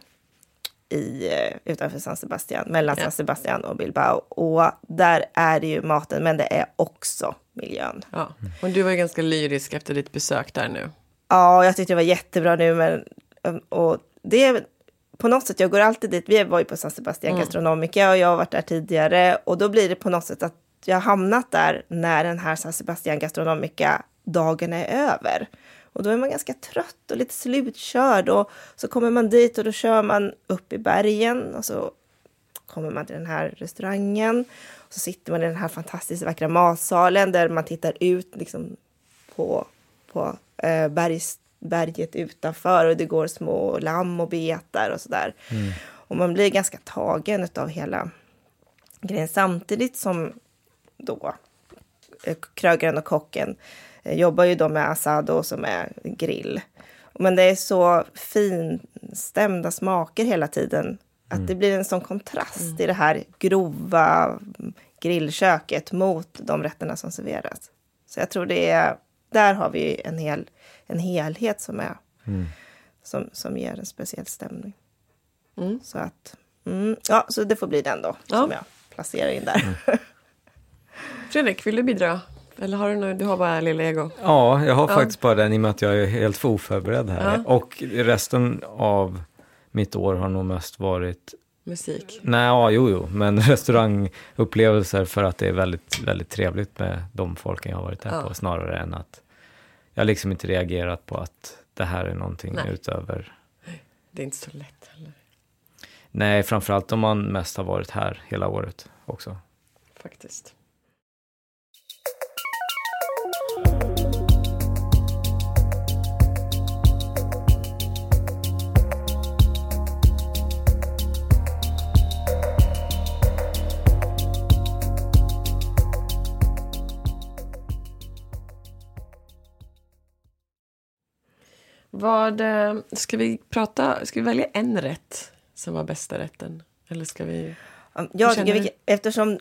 I, utanför San Sebastian, mellan ja. San Sebastian och Bilbao. Och där är det ju maten, men det är också miljön. Ja. Och du var ju ganska lyrisk efter ditt besök där nu. Ja, jag tyckte det var jättebra nu. Men, och det är på något sätt, jag går alltid dit. Vi var ju på San Sebastian mm. Gastronomica, och jag har varit där tidigare. Och då blir det på något sätt att jag har hamnat där när den här San Sebastian Gastronomica dagen är över. Och då är man ganska trött och lite slutkörd. Och så kommer man dit och då kör man upp i bergen. Och så kommer man till den här restaurangen. Och så sitter man i den här fantastiskt vackra matsalen. Där man tittar ut liksom på, på eh, bergs, berget utanför. Och det går små lamm och betar och sådär. Mm. Och man blir ganska tagen av hela grejen. Samtidigt som då krögaren och kocken jobbar ju då med asado som är grill. Men det är så finstämda smaker hela tiden. Att mm. det blir en sån kontrast mm. i det här grova grillköket mot de rätterna som serveras. Så jag tror det är... Där har vi en, hel, en helhet som är... Mm. Som, som ger en speciell stämning. Mm. Så att... Mm, ja, så det får bli den då. Ja. Som jag placerar in där. Mm. Fredrik, vill du bidra? Eller har du nu, du har bara lilla ego? Ja, jag har ja. faktiskt bara den i och med att jag är helt för oförberedd här. Ja. Och resten av mitt år har nog mest varit... Musik? Nej, ja, jo, jo. Men restaurangupplevelser, för att det är väldigt, väldigt trevligt med de folken jag har varit där ja. på. Snarare än att jag liksom inte reagerat på att det här är någonting Nej. utöver... Det är inte så lätt heller. Nej, framförallt om man mest har varit här hela året också. Faktiskt. Vad, ska vi prata, ska vi välja en rätt som var bästa rätten? Eller ska vi... Jag tycker vi, eftersom...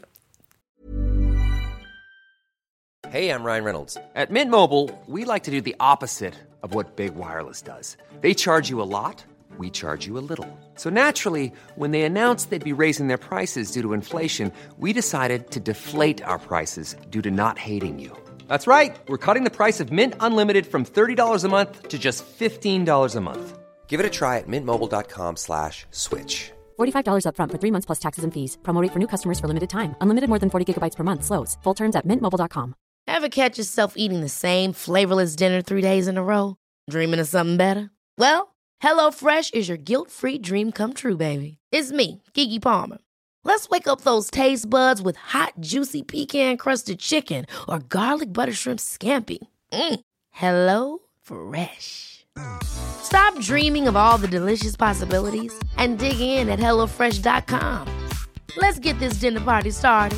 Hey, I'm Ryan Reynolds. At Mint Mobile, we like to do the opposite of what Big Wireless does. They charge you a lot, we charge you a little. So naturally, when they announced they'd be raising their prices due to inflation, we decided to deflate our prices due to not hating you. That's right. We're cutting the price of Mint Unlimited from thirty dollars a month to just fifteen dollars a month. Give it a try at mintmobile.com slash switch. forty-five dollars up front for three months plus taxes and fees. Promo rate for new customers for limited time. Unlimited more than forty gigabytes per month. Slows full terms at mint mobile dot com. Ever catch yourself eating the same flavorless dinner three days in a row? Dreaming of something better? Well, HelloFresh is your guilt-free dream come true, baby. It's me, Keke Palmer. Let's wake up those taste buds with hot, juicy pecan-crusted chicken or garlic butter shrimp scampi. Mm. Hello Fresh. Stop dreaming of all the delicious possibilities and dig in at hello fresh dot com. Let's get this dinner party started.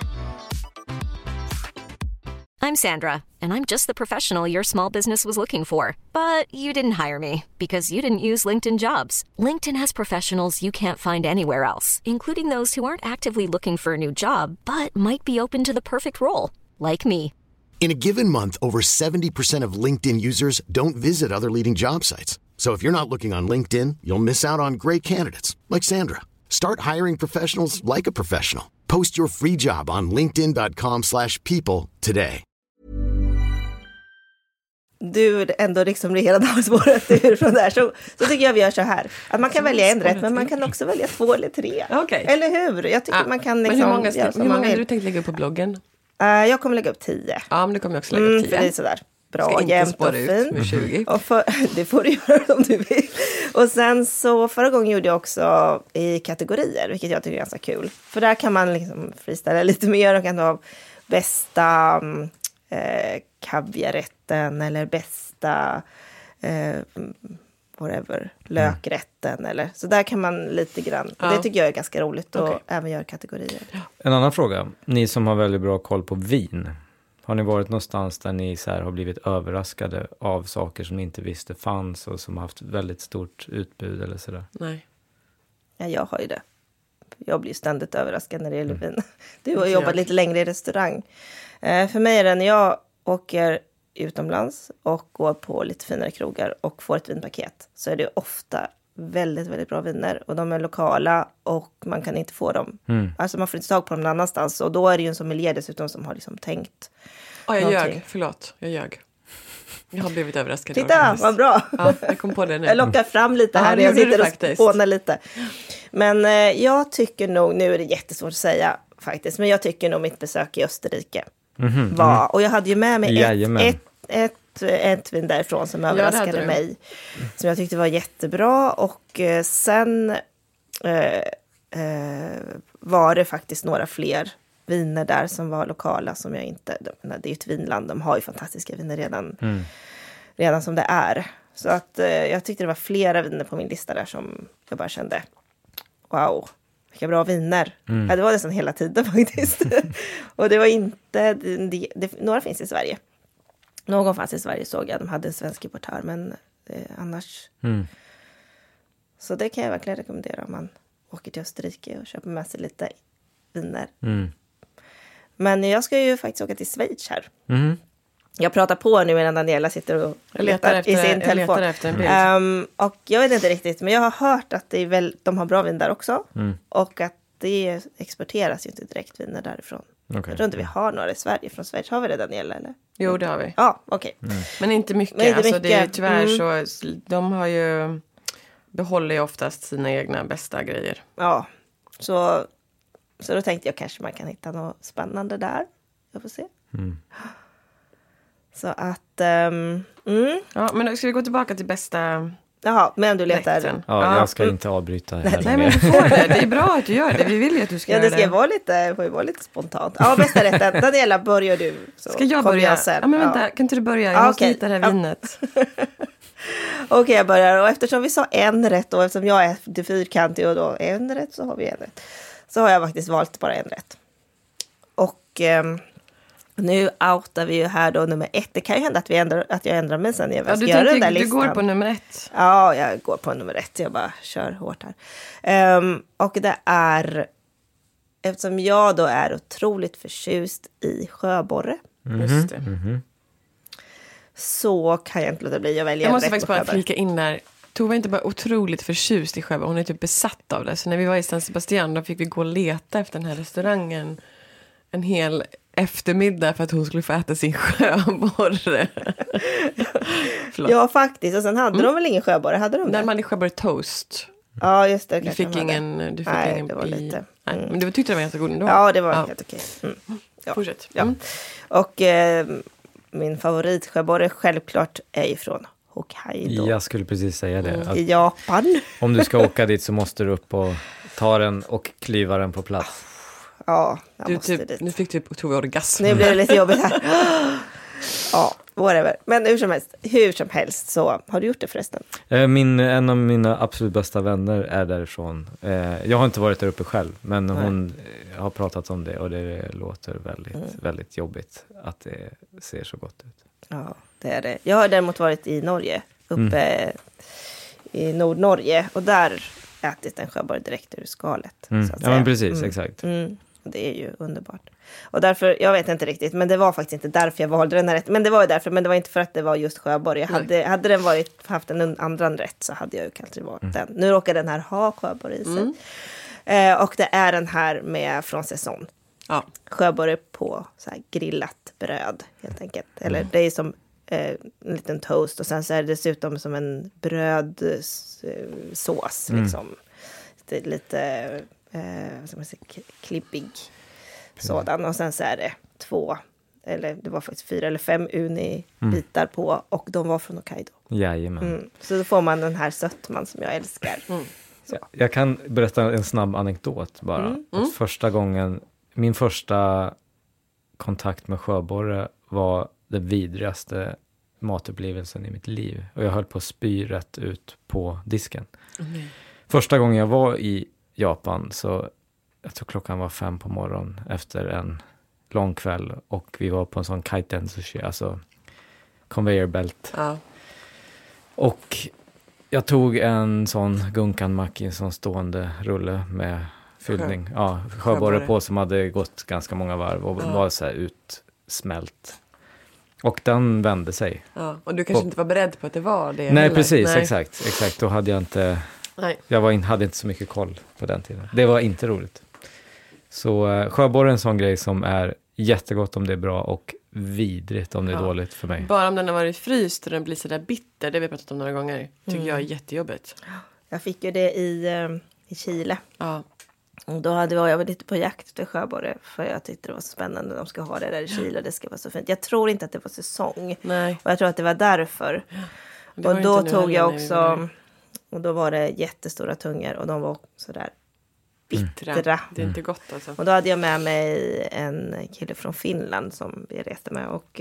I'm Sandra, and I'm just the professional your small business was looking for. But you didn't hire me because you didn't use LinkedIn Jobs. LinkedIn has professionals you can't find anywhere else, including those who aren't actively looking for a new job, but might be open to the perfect role, like me. In a given month, over seventy percent of LinkedIn users don't visit other leading job sites. So if you're not looking on LinkedIn, you'll miss out on great candidates like Sandra. Start hiring professionals like a professional. Post your free job on linkedin dot com slash people today. Du ändå liksom redan har spårat ur från där, så, så tycker jag vi gör så här. Att man kan så välja en rätt, men man kan också välja två eller tre. Okay. Eller hur? Jag tycker ja. man kan liksom... Men hur många, hur många har du tänkt lägga upp på bloggen? Uh, jag kommer lägga upp tio. Ja, men du kommer också lägga upp tio. Mm, för det är sådär bra, jämnt och fint. tjugo. Och för, det får du göra om du vill. Och sen så förra gången gjorde jag också i kategorier, vilket jag tycker är ganska kul. För där kan man liksom freestyla lite mer och kan ha bästa eh, kaviarrätten eller bästa eh, whatever, lökrätten. Mm. Eller, så där kan man lite grann. Ja. Det tycker jag är ganska roligt och okay. även göra kategorier. En annan fråga. Ni som har väldigt bra koll på vin. Har ni varit någonstans där ni så här har blivit överraskade av saker som ni inte visste fanns och som har haft väldigt stort utbud eller sådär? Nej. Ja, jag har ju det. Jag blir ständigt överraskad när det gäller vin. Du har jobbat lite längre i restaurang. Eh, för mig är det när jag åker utomlands och går på lite finare krogar och får ett vinpaket, så är det ofta väldigt, väldigt bra viner. Och de är lokala och man kan inte få dem. Mm. Alltså man får inte tag på dem någon annanstans. Och då är det ju en sommelier dessutom som har liksom tänkt. Ja, jag någonting. ljög. Förlåt, jag ljög. Jag har blivit överraskad. Titta, vad bra. Ja, jag kom på det nu. Jag lockar fram lite här. Ja, jag sitter och spånar lite. Men eh, jag tycker nog, nu är det jättesvårt att säga faktiskt, men jag tycker nog mitt besök i Österrike mm-hmm. var, och jag hade ju med mig ett, ett, ett, ett vin därifrån som överraskade ja, mig. Som jag tyckte var jättebra. Och eh, sen eh, eh, var det faktiskt några fler viner där som var lokala som jag inte, det är ju ett vinland, de har ju fantastiska viner redan, mm. redan som det är. Så att eh, jag tyckte det var flera viner på min lista där som jag bara kände, wow, vilka bra viner. Mm. Ja, det var nästan hela tiden faktiskt. Och det var inte, det, det, några finns i Sverige. Någon fanns i Sverige såg jag, de hade en svensk importör, men eh, annars. Mm. Så det kan jag verkligen rekommendera om man åker till Österrike och köper med sig lite viner. Mm. Men jag ska ju faktiskt åka till Schweiz här. Mm. Jag pratar på nu medan Daniela sitter och letar, letar efter, i sin telefon. Jag efter en bild. Um, och jag vet inte riktigt, men jag har hört att det är väl, de har bra vin där också. Mm. Och att det exporteras ju inte direkt viner därifrån. Okay. Jag tror inte vi har några i Sverige från Schweiz. Har vi det, Daniela? Eller? Jo, det har vi. Ja, okej. Okay. Mm. Men inte mycket. Men inte alltså, mycket. Det är, tyvärr mm. så, de har ju, behåller ju oftast sina egna bästa grejer. Ja, så, så då tänkte jag kanske man kan hitta något spännande där. Jag får se. Mm. Så att... Um, mm. Ja, men då ska vi gå tillbaka till bästa... Jaha, men du letar... Ja, ja, jag ska inte avbryta Nej, nej men du får det. Det är bra att du gör det. Vi vill ju att du ska ja, göra det. Ja, det ska vara lite, får ju vara lite spontant. Ja, bästa rätten. Daniela, börjar du. Så ska jag börja? Jag sen. Ja, men vänta. Ja. Kan inte du börja? Jag ah, måste okay. hitta det här vinet. Okej, okay, jag börjar. Och eftersom vi sa en rätt och eftersom jag är fyrkantig och då en rätt så har vi en rätt. Så har jag faktiskt valt bara en rätt. Och... Um, nu outar vi ju här då nummer ett. Det kan ju hända att, vi ändrar, att jag ändrar mig sen när jag ja, ska göra den där du listan. Du går på nummer ett. Ja, jag går på nummer ett. Jag bara kör hårt här. Um, och det är... Eftersom jag då är otroligt förtjust i sjöborre. Mm-hmm. Just det. Mm-hmm. Så kan jag inte låta bli att välja. Jag måste faktiskt bara flika in där. Tove är inte bara otroligt förtjust i sjöborre. Hon är typ besatt av det. Så när vi var i San Sebastian då fick vi gå och leta efter den här restaurangen. En hel eftermiddag för att hon skulle få äta sin sjöborre. Ja, faktiskt. Och sen hade mm. de väl ingen sjöborre? Hade de det? Nej, de hade sjöborre toast. Ja, just det. Du fick ingen... Du fick Nej, ingen det var i, lite. Nej, men du tyckte det var ganska god ändå. Ja, det var ja. helt okej. Mm. Ja. Fortsätt. Ja. Mm. Och eh, min favorit sjöborre självklart är ifrån Hokkaido. Jag skulle precis säga det. Mm. I Japan. Om du ska åka dit så måste du upp och ta den och klyva den på plats. Ja, jag du måste typ, dit. Nu fick du typ otrolig orgasm. Nu blir det lite jobbigt här. Ja, whatever. Men hur som helst, hur som helst så har du gjort det förresten? Min, en av mina absolut bästa vänner är därifrån. Jag har inte varit där uppe själv, men Nej. hon har pratat om det och det låter väldigt, mm. väldigt jobbigt att det ser så gott ut. Ja, det är det. Jag har däremot varit i Norge, uppe mm. i Nordnorge och där ätit en sjöborre direkt ur skalet. Mm. Så att ja, säga. men precis, mm. exakt. Mm. Det är ju underbart. Och därför, jag vet inte riktigt, men det var faktiskt inte därför jag valde den här rätten. Men det var ju därför, men det var inte för att det var just sjöborre. Jag hade, hade den varit, haft en andra rätt så hade jag ju kanske valt mm. den. Nu råkar den här ha sjöborre i sig. Mm. Eh, och det är den här med från säsong. Ja. Sjöborre på så här grillat bröd helt enkelt. Eller mm. det är som eh, en liten toast och sen så är det dessutom som en brödsås mm. liksom. Det är lite eh, vad ska man säga, klibbig sådan. Och sen så är det två, eller det var faktiskt fyra eller fem uni-bitar mm. på. Och de var från Hokkaido. Jajamän. Mm. Så då får man den här sötman som jag älskar. Mm. Så. Jag kan berätta en snabb anekdot bara. Mm. Mm. Första gången, min första kontakt med sjöborre var den vidrigaste matupplevelsen i mitt liv. Och jag höll på att spy rätt ut på disken. Mm. Första gången jag var i Japan så jag tror klockan var fem på morgonen efter en lång kväll och vi var på en sån kaiten sushi, alltså conveyor belt. Ja. Och jag tog en sån gunkanmaki, en sån stående rulle med fyllning. Sjö. Ja, sjöborre på som hade gått ganska många varv och ja. var så här utsmält. Och den vände sig. Ja, och du kanske och, inte var beredd på att det var det? Nej, heller. precis, nej. exakt. Exakt, då hade jag inte... Nej. Jag var in, hade inte så mycket koll på den tiden. Det var inte roligt. Så uh, sjöborre är en sån grej som är jättegott om det är bra och vidrigt om det är ja. dåligt för mig. Bara om den har varit fryst och den blir sådär bitter, det har vi pratat om några gånger, tycker mm. jag är jättejobbigt. Jag fick ju det i, uh, i Chile. Ja. Och då hade jag, jag var lite på jakt efter sjöborre för jag tyckte det var så spännande. De ska ha det där i Chile, det ska vara så fint. Jag tror inte att det var säsong. Nej. Och jag tror att det var därför. Det var och då tog jag också... Och då var det jättestora tungor och de var sådär bittra. Mm. Det är inte gott alltså. Och då hade jag med mig en kille från Finland som vi reste med. Och,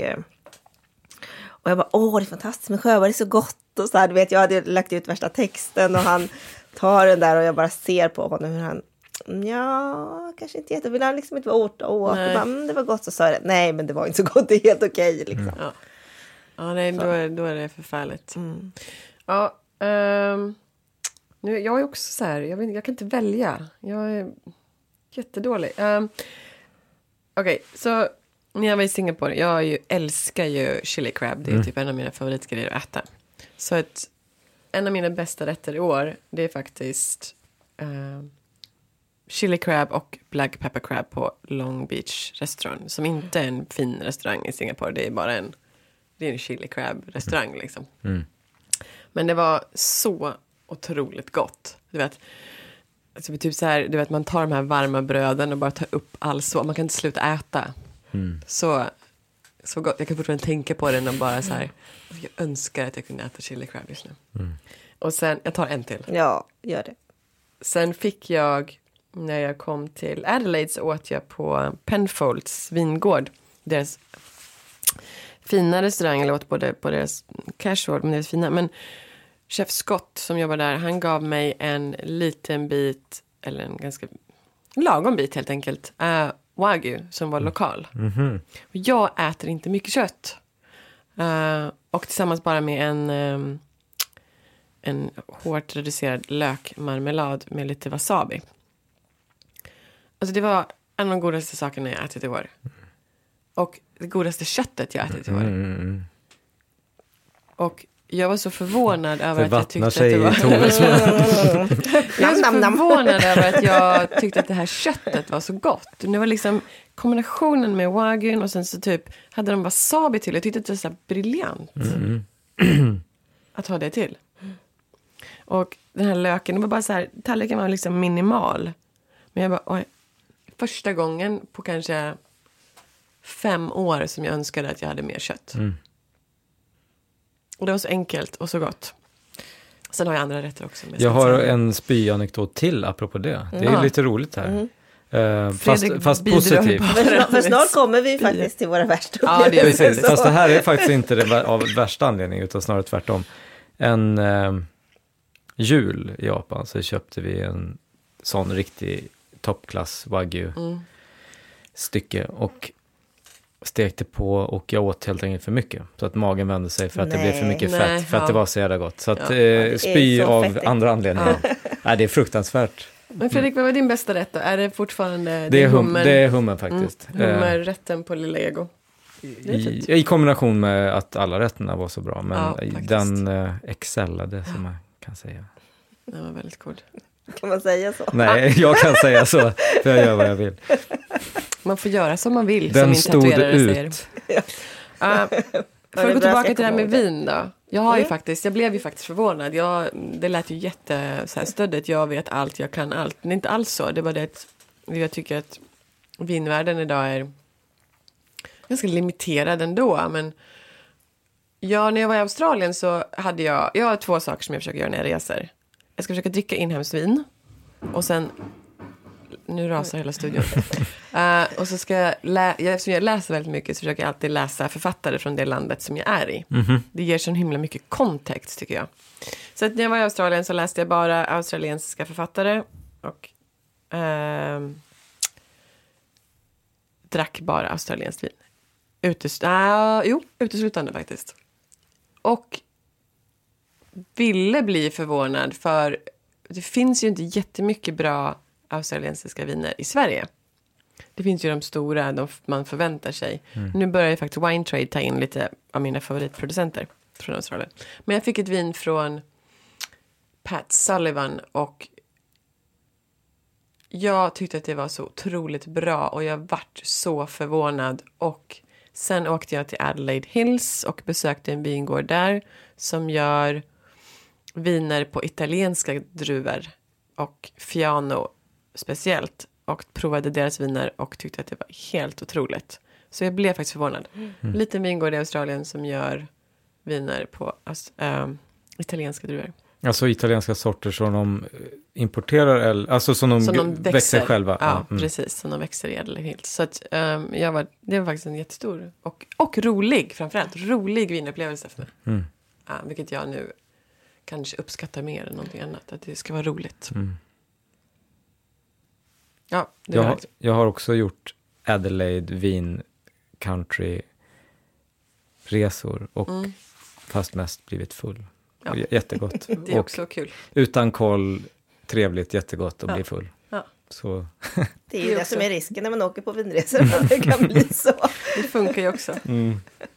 och jag bara, åh det är fantastiskt med sjöborre, det är så gott. Och så här, du vet, jag hade lagt ut värsta texten och han tar den där och jag bara ser på honom hur han, ja, kanske inte jätte, vill han liksom inte vara åt och åt. Och bara, mm, det var gott, så sa jag, nej men det var inte så gott, det är helt okej liksom. Mm. Ja, ja nej, då är, då är det förfärligt. Mm. Ja, Um, nu, jag är också så här, jag, vet, jag kan inte välja. Jag är jättedålig. Um, Okej, okay, så när jag var i Singapore, jag ju, älskar ju chili crab. Det är mm. typ en av mina favoritgrejer att äta. Så ett, en av mina bästa rätter i år, det är faktiskt uh, chili crab och black pepper crab på Long Beach restaurang. Som inte är en fin restaurang i Singapore. Det är bara en, det är en chili crab restaurang liksom. Mm. Men det var så otroligt gott. Du vet, alltså typ så här, du vet, man tar de här varma bröden och bara tar upp all så. Man kan inte sluta äta. Mm. Så, så gott. Jag kan fortfarande tänka på den och bara så här. Jag önskar att jag kunde äta chili crab just nu. Mm. Och sen, jag tar en till. Ja, gör det. Sen fick jag, när jag kom till Adelaide så åt jag på Penfolds vingård. Deras fina restaurang, eller åt både på deras casual, men deras fina. Men chef Scott som jobbar där, han gav mig en liten bit, eller en ganska lagom bit helt enkelt, uh, wagyu som var lokal. Mm-hmm. Och jag äter inte mycket kött. Uh, och tillsammans bara med en, um, en hårt reducerad lökmarmelad med lite wasabi. Alltså det var en av de godaste sakerna jag ätit i år. Och det godaste köttet jag ätit i år. Mm. Och jag var så förvånad över att jag tyckte att det var... jag var så förvånad över att jag tyckte att det här köttet var så gott. Det var liksom kombinationen med wagyu och sen så typ hade de wasabi till. Jag tyckte att det var så här briljant mm. att ha det till. Och den här löken, det var bara så här, tallriken var liksom minimal. Men jag bara, oj, första gången på kanske fem år som jag önskade att jag hade mer kött. Mm. Och det var så enkelt och så gott. Sen har jag andra rätter också. Jag har en spyanekdot till apropå det. Det är mm. lite roligt här. Mm. Uh, fast fast positivt. För snart kommer vi faktiskt till våra värsta. Ja, det är det. Fast det här är faktiskt inte det av värsta anledning utan snarare tvärtom. En uh, jul i Japan så köpte vi en sån riktig toppklass wagyu mm. stycke och stekte på och jag åt helt enkelt för mycket. Så att magen vände sig för att nej, det blev för mycket nej, fett. För ja. att det var så jävla gott. Så att ja, eh, spy av fettigt. Andra anledningar. Ja. Nej, det är fruktansvärt. Men Fredrik, vad var din bästa rätt då? Är det fortfarande det är hum, hummer? Det är hummer faktiskt. Mm, hummerrätten på Lilla Ego. I, I kombination med att alla rätterna var så bra. Men ja, den uh, excellade som man kan säga. Den var väldigt cool. Kan man säga så? Nej, jag kan säga så. För jag gör vad jag vill. Man får göra som man vill. Den som stod ut. Säger. Uh, för att gå tillbaka till det här med vin då. Jag har ju mm. faktiskt, jag blev ju faktiskt förvånad. Jag, det lät ju jätte så här, stöddigt. Jag vet allt, jag kan allt. Men det är inte alls så. Det var det att jag tycker att vinvärlden idag är ganska limiterad ändå. Men ja, när jag var i Australien så hade jag, jag har två saker som jag försöker göra när jag reser. Jag ska försöka dricka inhemskt vin. Och sen, nu rasar hela studion. uh, och så ska jag, lä- jag, eftersom jag läser väldigt mycket så försöker jag alltid läsa författare från det landet som jag är i. Mm-hmm. Det ger så himla mycket kontext tycker jag. Så att när jag var i Australien så läste jag bara australiensiska författare. Och uh, drack bara australienskt vin. Utest- uh, jo, uteslutande faktiskt. Och ville bli förvånad för det finns ju inte jättemycket bra australiensiska viner i Sverige. Det finns ju de stora de man förväntar sig. Mm. Nu börjar ju faktiskt Wine Trade ta in lite av mina favoritproducenter från Australien. Men jag fick ett vin från Pat Sullivan och jag tyckte att det var så otroligt bra och jag vart så förvånad. Och sen åkte jag till Adelaide Hills och besökte en vingård där som gör viner på italienska druvor och Fiano speciellt. Och provade deras viner och tyckte att det var helt otroligt. Så jag blev faktiskt förvånad. Mm. Liten vingård i Australien som gör viner på äh, italienska druvor. Alltså italienska sorter som de importerar, eller, alltså som de, som de växer. växer själva. Ja, mm. precis. Som de växer i Adelaide Hills. Så att, um, jag var, det var faktiskt en jättestor och, och rolig, framförallt rolig vinupplevelse för mig. Mm. Ja, vilket jag nu kanske uppskattar mer än någonting annat. Att det ska vara roligt. Mm. Ja, det jag, har, jag har också gjort Adelaide vin country resor och mm. fast mest blivit full. Ja. Jättegott. Det är också och kul. Utan koll, trevligt, jättegott att ja. bli full. Ja. Så. Det är ju det, det som är risken när man åker på vinresor. Det kan bli så. Det funkar ju också. Mm.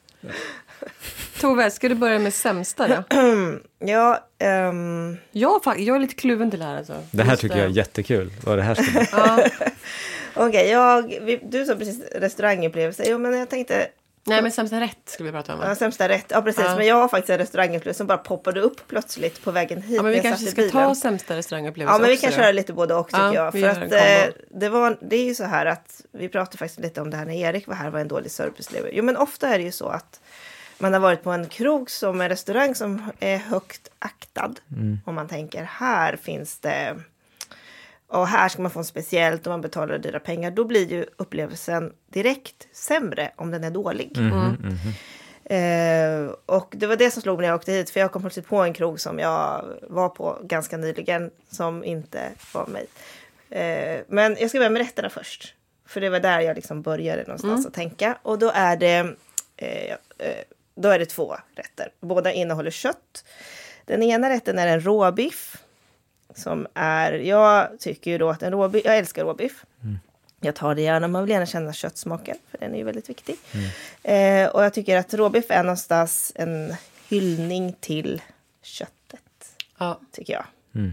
Tove, ska du börja med sämsta då? ja, um... jag, jag är lite kluven till det här. Alltså. Det här Just tycker det. jag är jättekul. Vad det här ska bli. ja. Okej, okay, jag, du sa precis restaurangupplevelse. Jo, men jag tänkte... Nej, men sämsta rätt skulle vi prata om. Ja, sämsta rätt. Ja, precis. Ja. Men jag har faktiskt en restaurangupplevelse som bara poppade upp plötsligt på vägen hit. Ja, men vi kanske ska ta sämsta restaurangupplevelse. Ja, men vi kan också, köra lite både och tycker ja, jag. För att eh, det, var, det är ju så här att vi pratade faktiskt lite om det här när Erik var här, var en dålig serviceupplevelse. Jo, men ofta är det ju så att man har varit på en krog som en restaurang som är högt aktad. Mm. Och man tänker, här finns det... Och här ska man få en speciellt och man betalar dyra pengar. Då blir ju upplevelsen direkt sämre om den är dålig. Mm, mm. Mm. Eh, och det var det som slog mig när jag åkte hit. För jag kom plötsligt på en krog som jag var på ganska nyligen. Som inte var mig. Eh, men jag ska börja med rätterna först. För det var där jag liksom började någonstans mm. att tänka. Och då är det... Eh, eh, då är det två rätter. Båda innehåller kött. Den ena rätten är en råbiff. Som är, jag tycker ju då att en råbiff, jag älskar råbiff. Mm. Jag tar det gärna, man vill gärna känna köttsmaken. För den är ju väldigt viktig. Mm. Eh, och jag tycker att råbiff är någonstans en hyllning till köttet. Ja. Tycker jag. Mm.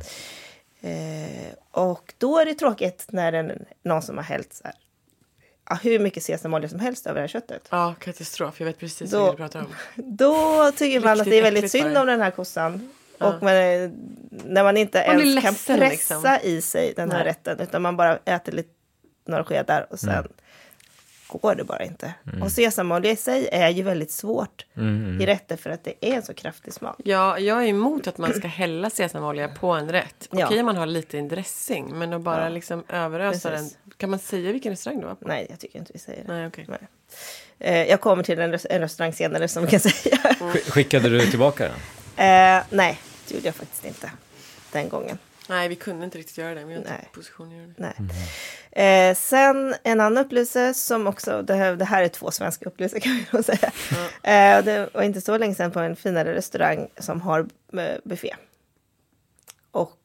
Eh, och då är det tråkigt när den, någon som har hällt så här, ja, hur mycket sesamolja som helst över det här köttet. Ja, katastrof. Jag vet precis då, vad du pratar om. Då tycker man Riktigt att det är väldigt synd om den här kossan. Ja. Och man, när man inte man ens ledsen, kan pressa liksom. i sig den här Nej. rätten. Utan man bara äter lite, några skedar och sen mm. går det bara inte. Mm. Och sesamolja i sig är ju väldigt svårt mm. i rätter för att det är en så kraftig smak. Ja, jag är emot att man ska hälla sesamolja på en rätt. Okej, okay, man har lite en dressing. Men att bara ja. liksom överösa Precis. den. Kan man säga vilken restaurang det var på? Nej, jag tycker inte vi säger det. Nej, okay. Nej. Eh, jag kommer till en, en restaurang senare som kan säga. Mm. Skickade du tillbaka den? Eh, nej, det gjorde jag faktiskt inte den gången. Nej, vi kunde inte riktigt göra det. Men jag har inte position att göra det. Nej. Mm. Eh, sen en annan upplevelse som också, det här, det här är två svenska upplevelser kan vi nog säga. Mm. Eh, det var inte så länge sedan på en finare restaurang som har buffé. Och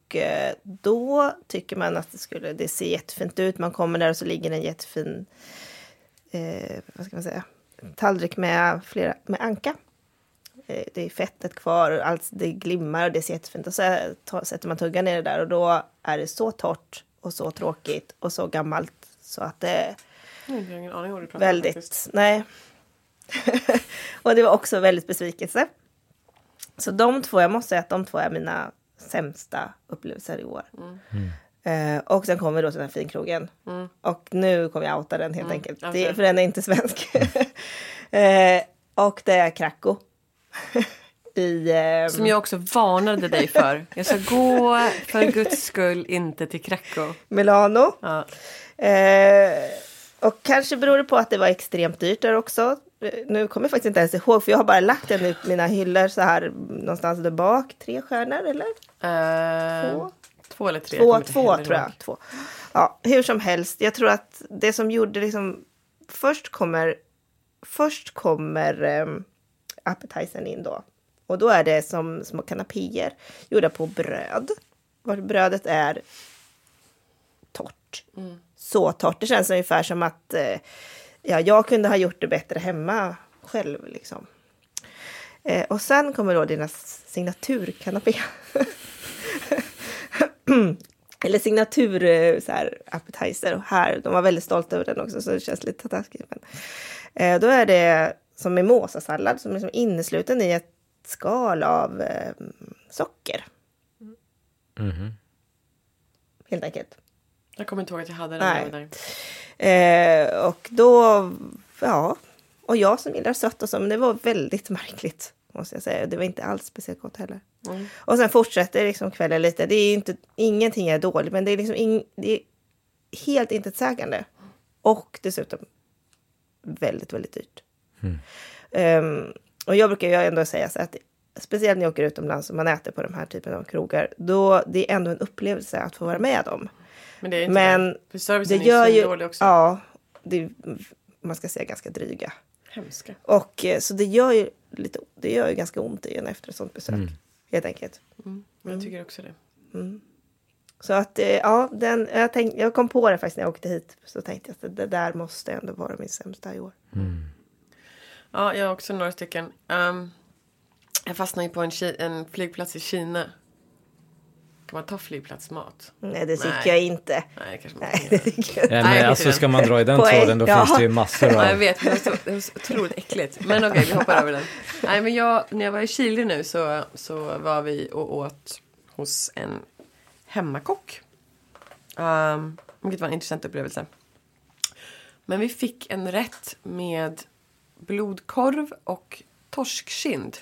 Och eh, då tycker man att det, skulle, det ser jättefint ut. Man kommer där och så ligger en jättefin eh, vad ska man säga, tallrik med, flera, med anka. Eh, det är fettet kvar, allt, det glimmar och det ser jättefint. Och så ta, sätter man tuggan ner där och då är det så torrt och så tråkigt och så gammalt så att det jag har ingen aning vad du pratar väldigt, faktiskt. Nej. Och det var också väldigt besvikelse. Så de två, jag måste säga att de två är mina sämsta upplevelser i år. Mm. Mm. Eh, och sen kommer vi då till den här finkrogen. Mm. Och nu kommer jag outa den helt mm. enkelt. Det, för den är inte svensk. eh, och det är Krakow. I, eh, Som jag också varnade dig för. Jag sa gå för guds skull inte till Krakow. Milano. Ja. Eh, och kanske beror det på att det var extremt dyrt där också. Nu kommer jag faktiskt inte ens ihåg, för jag har bara lagt den ut mina hyllor så här någonstans där bak. Tre stjärnor, eller? Uh, två? Två eller tre. Två, två tror jag. Två. Ja, hur som helst. Jag tror att det som gjorde liksom... Först kommer, först kommer um, appetizern in då. Och då är det som små kanapéer gjorda på bröd. Vart brödet är torrt. Mm. Så torrt. Det känns ungefär som att... Uh, Ja, jag kunde ha gjort det bättre hemma själv liksom. Eh, och sen kommer då dina signaturkanapé. Eller signatur så här, appetizer. Och här, de var väldigt stolta över den också så det känns lite taskigt. Men, eh, då är det som mimosasallad som är liksom innesluten i ett skal av eh, socker. Mm-hmm. Helt enkelt. Jag kommer inte ihåg att jag hade den där. Eh, och då, ja, och jag som gillar sött och så, men det var väldigt märkligt, måste jag säga. Det var inte alls speciellt gott heller. Mm. Och sen fortsätter liksom kvällen lite. Det är inte, ingenting är dåligt, men det är liksom in, det är helt intetsägande. Och dessutom väldigt, väldigt dyrt. Mm. Um, och jag brukar ju ändå säga så att speciellt när jag åker utomlands och man äter på de här typen av krogar, då det är ändå en upplevelse att få vara med om. Men det är inte men det. För servicen det gör är ju ju, dålig också. Ja, det, man ska säga ganska dryga. Hemska. Och så det gör ju lite, det gör ju ganska ont igen efter ett sånt besök. Mm. Helt enkelt. Mm. Jag tycker också det. Mm. Så att, ja, den, jag, tänk, jag kom på det faktiskt när jag åkte hit. Så tänkte jag att det där måste ändå vara min sämsta i år. Mm. Ja, jag har också några stycken. Um, jag fastnade ju på en, en flygplats i Kina. Kan man ta flygplatsmat? Nej, det tycker Nej. jag inte. Nej, kanske man Nej, det tycker jag. Ja, men alltså ska man dra i den tråden, då ja. finns det ju massor av... Ja, jag vet, det är så, det är så otroligt äckligt. Men okej, okay, vi hoppar över den. Nej, men jag, när jag var i Chile nu så, så var vi och åt hos en hemmakock. Um, vilket var en intressant upplevelse. Men vi fick en rätt med blodkorv och torskkind.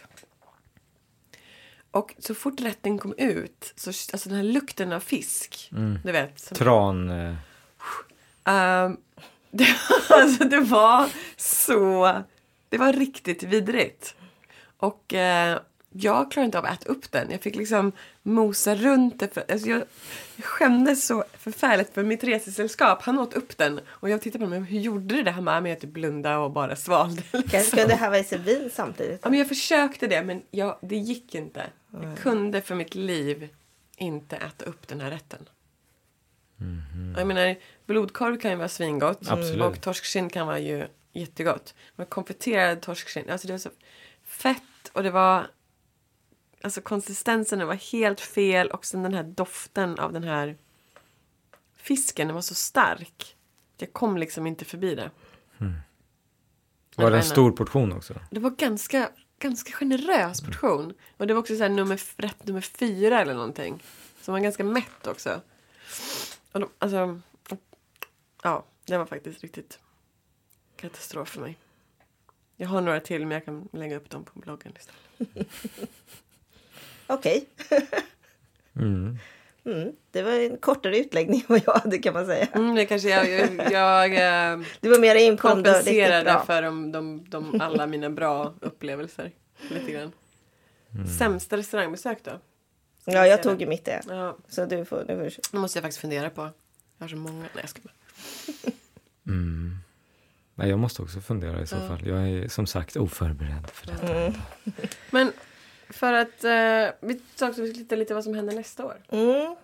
Och så fort rätten kom ut, så, alltså den här lukten av fisk, mm. du vet. Som, Tran. Um, det, alltså det var så, det var riktigt vidrigt. Och uh, jag klarade inte av att äta upp den. Jag fick liksom mosa runt det. För, alltså jag, jag skämdes så förfärligt för mitt resesällskap. Han åt upp den. Och jag tittade på mig, hur gjorde du det här med att typ blunda och bara svalde? Liksom. Kanske det här var i sig vin samtidigt. Ja, men jag försökte det, men jag, det gick inte. Jag kunde för mitt liv inte äta upp den här rätten. Mm-hmm. Jag menar, blodkorv kan ju vara svingott. Absolut. Och torskskind kan vara ju jättegott. Men konfiterad torskskind, alltså det var så fett och det var... Alltså konsistensen var helt fel. Och sen den här doften av den här fisken, den var så stark. Jag kom liksom inte förbi det. Mm. Var det en stor portion också? Det var ganska, ganska generös portion. Och det var också så här nummer, rätt nummer fyra eller någonting. Som var ganska mätt också. Och de, alltså, ja, det var faktiskt riktigt katastrof för mig. Jag har några till, men jag kan lägga upp dem på bloggen istället. Okej. mm. mm, det var en kortare utläggning än vad jag hade, kan man säga. Mm, det kanske jag... jag, jag du var mer in kompenserade för de, de, de, alla mina bra upplevelser. Lite grann. Mm. Sämsta restaurangbesök då? Ska ja, jag tog ju mitt det. Ja. Så du får... Du får... Nu måste jag faktiskt fundera på. Jag har så många... Nej, jag ska bara... mm. Nej, jag måste också fundera i så ja. fall. Jag är som sagt oförberedd för detta. Mm. Men för att uh, vi sa också lite, lite vad som händer nästa år. Mm.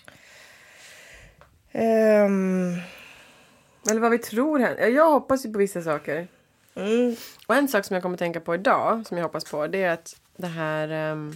Um. Eller vad vi tror händer. Jag hoppas ju på vissa saker. Mm. Och en sak som jag kommer att tänka på idag, som jag hoppas på, det är att det här um,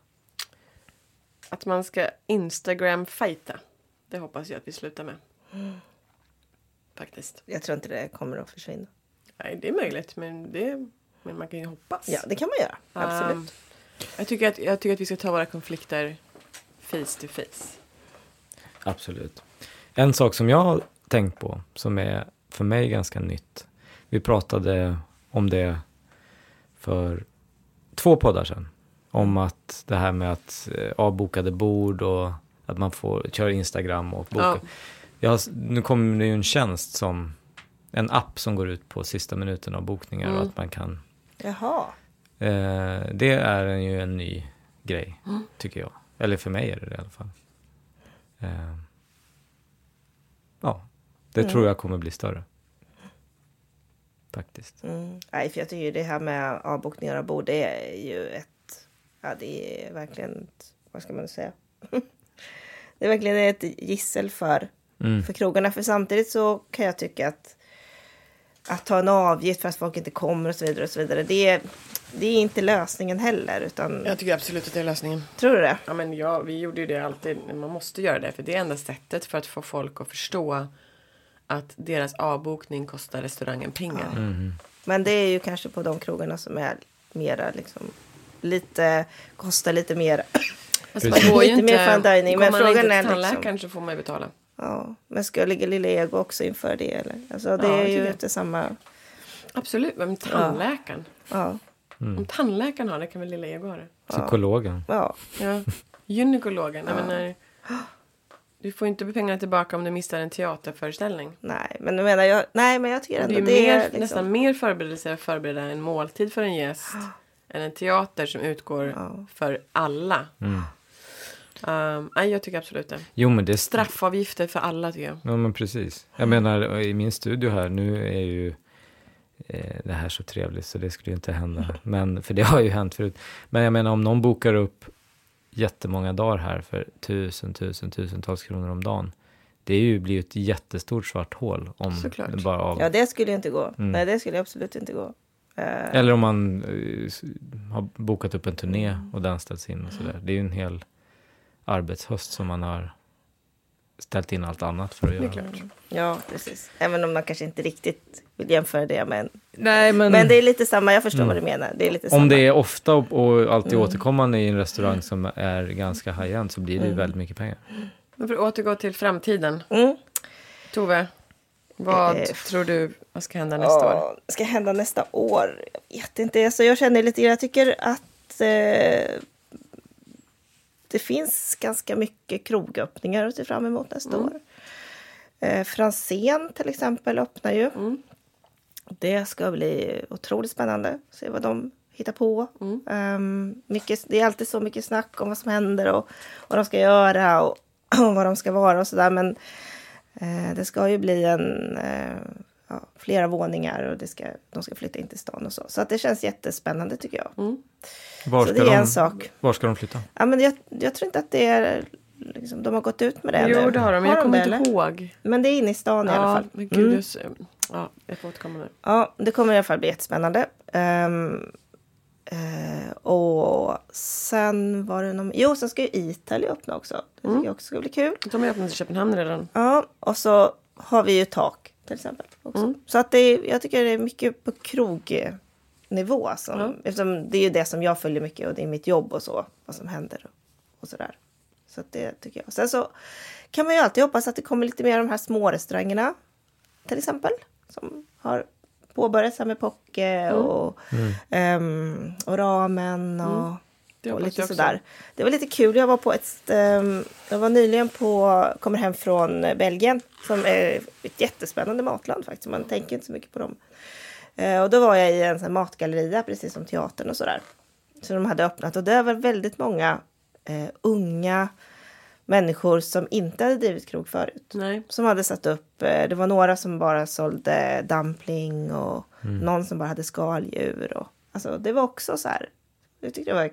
att man ska Instagram-fighta. Det hoppas jag att vi slutar med. Mm. Faktiskt. Jag tror inte det kommer att försvinna. Nej, det är möjligt, men, det, men man kan ju hoppas. Ja, det kan man göra. Absolut. Um, jag, tycker att, jag tycker att vi ska ta våra konflikter face to face. Absolut. En sak som jag har tänkt på, som är för mig ganska nytt. Vi pratade om det för två poddar sedan. Om att det här med att eh, avbokade bord och att man får köra Instagram och boka. Ja. Jag har, nu kommer det ju en tjänst som en app som går ut på sista minuten av bokningar Mm. och att man kan. Jaha. Eh, det är ju en ny grej, mm. tycker jag. Eller för mig är det, det i alla fall. Eh, ja, det mm. tror jag kommer bli större. Faktiskt. Mm. Nej, för jag tycker ju det här med avbokningar av bord, det är ju ett, ja det är verkligen ett, vad ska man säga? Det är verkligen ett gissel för, mm. för krogarna. För samtidigt så kan jag tycka att att ta en avgift för att folk inte kommer och så vidare och så vidare. Det är, det är inte lösningen heller. Utan... Jag tycker absolut att det är lösningen. Tror du det? Ja, men ja, vi gjorde ju det alltid. Man måste göra det. För det är enda sättet för att få folk att förstå att deras avbokning kostar restaurangen pengar. Ja. Mm. Men det är ju kanske på de krogarna som är mera liksom lite, kostar lite mer. Alltså, man går ju lite inte, mer för en dining. Men man frågan inte är till tandläkaren liksom, så får man ju betala. Ja, men ska ligga lilla ego också inför det eller? Alltså det Ja, är ju jag. inte samma. Absolut, men tandläkaren. Ja. Mm. Om tandläkaren har det kan väl lilla ego ha det. Psykologen. Ja. Ja. Gynekologen. Ja. Men, du får inte pengarna tillbaka om du missar en teaterföreställning. Nej, men nu menar jag, nej, men jag tycker ändå det är, det mer, är liksom... nästan mer förberedelse att förbereda en måltid för en gäst än en teater som utgår Ja. för alla. Mm. Um, nej, jag tycker absolut det. Jo, men det är Straffavgifter för alla tycker jag. Ja, men precis. Jag menar, i min studio här, nu är ju eh, det här så trevligt så det skulle ju inte hända. Men, för det har ju hänt förut. Men jag menar, om någon bokar upp jättemånga dagar här för tusen, tusen, tusentals kronor om dagen. Det är ju, blir ju ett jättestort svart hål om Såklart. det bara av... Ja, det skulle ju inte gå. Mm. Nej, det skulle absolut inte gå. Uh... Eller om man uh, har bokat upp en turné och den ställs in och sådär. Det är ju en hel arbetshöst som man har ställt in allt annat för att göra. Det är klart. Ja, precis. Även om man kanske inte riktigt vill jämföra det. Men, Nej, men... men det är lite samma, jag förstår Mm. vad du menar. Det är lite samma. Om det är ofta och, och alltid Mm. återkommande i en restaurang som är ganska high-end så blir det ju Mm. väldigt mycket pengar. Men för att återgå till framtiden. Mm. Tove, vad Eh, tror du vad ska hända nästa Ja, år? ska hända nästa år? Jag vet inte. Så jag känner lite, jag tycker att eh, det finns ganska mycket krogöppningar att se fram emot nästa Mm. år. Eh, Franzén till exempel öppnar ju. Mm. Det ska bli otroligt spännande. Se vad de hittar på. Mm. Um, mycket, det är alltid så mycket snack om vad som händer och vad de ska göra och, och vad de ska vara och sådär. Men eh, det ska ju bli en eh, ja, flera våningar och det ska, de ska flytta in till stan och så. Så att det känns jättespännande tycker jag. Mm. Var Så ska, det är de, en sak. var ska de flytta? Ja, men jag, jag tror inte att det är liksom, de har gått ut med det. Jo, nu. det har de. Men jag de kommer det, inte eller? ihåg. Men det är inne i stan i alla Ja, fall. men gud, Mm. jag, s- ja, jag får återkomma nu. Ja, det kommer i alla fall bli jättespännande. Um, uh, och sen var det någon... Jo, sen ska ju Italy öppna också. Det tycker Mm. jag också ska bli kul. De har öppnat i Köpenhamn redan. Ja, och så har vi ju tak till exempel också. Mm. Så att det är, jag tycker det är mycket på krognivå. Som, Ja. Eftersom det är ju det som jag följer mycket och det är mitt jobb och så. Vad som händer och, och sådär. Så att det tycker jag. Sen så kan man ju alltid hoppas att det kommer lite mer av de här små restaurangerna. Till exempel. Som har påbörjats här med Pocke och, ehm, och ramen och, Mm. Det och hoppas lite jag också. sådär. Det var lite kul. Jag var på ett... Um, jag var nyligen på... Kommer hem från Belgien. Som är ett jättespännande matland faktiskt. Man tänker inte så mycket på dem. Uh, och då var jag i en sån här matgalleria. Precis som teatern och sådär. Så de hade öppnat. Och det var väldigt många uh, unga människor som inte hade drivit krog förut. Nej. Som hade satt upp, eh, det var några som bara sålde dumpling och någon som bara hade skaldjur. Och, alltså det var också så här, jag tyckte det var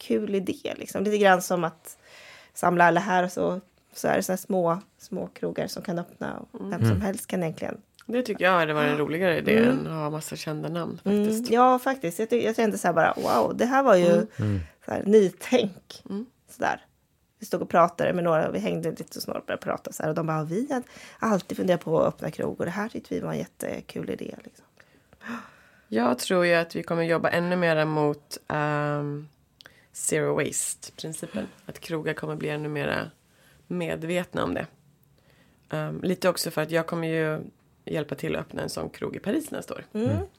kul idé. Liksom. Lite grann som att samla alla här och så, så är det så här små, små krogar som kan öppna. Och vem mm. som helst kan egentligen. Det tycker jag det var en roligare idé mm. än att ha massa kända namn faktiskt. Mm. Ja, faktiskt. Jag, jag tänkte så här bara, wow, det här var ju mm. så här, nytänk. Mm. Sådär. Vi stod och pratade med några, vi hängde lite och snart började prata så här, och de bara, vi hade alltid funderat på att öppna krog och det här tyckte vi var en jättekul idé. Liksom. Jag tror ju att vi kommer jobba ännu mer mot um, zero waste-principen. Att krogar kommer bli ännu mer medvetna om det. Um, lite också för att jag kommer ju hjälpa till att öppna en sån krog i Paris nästa år. Mm. Mm.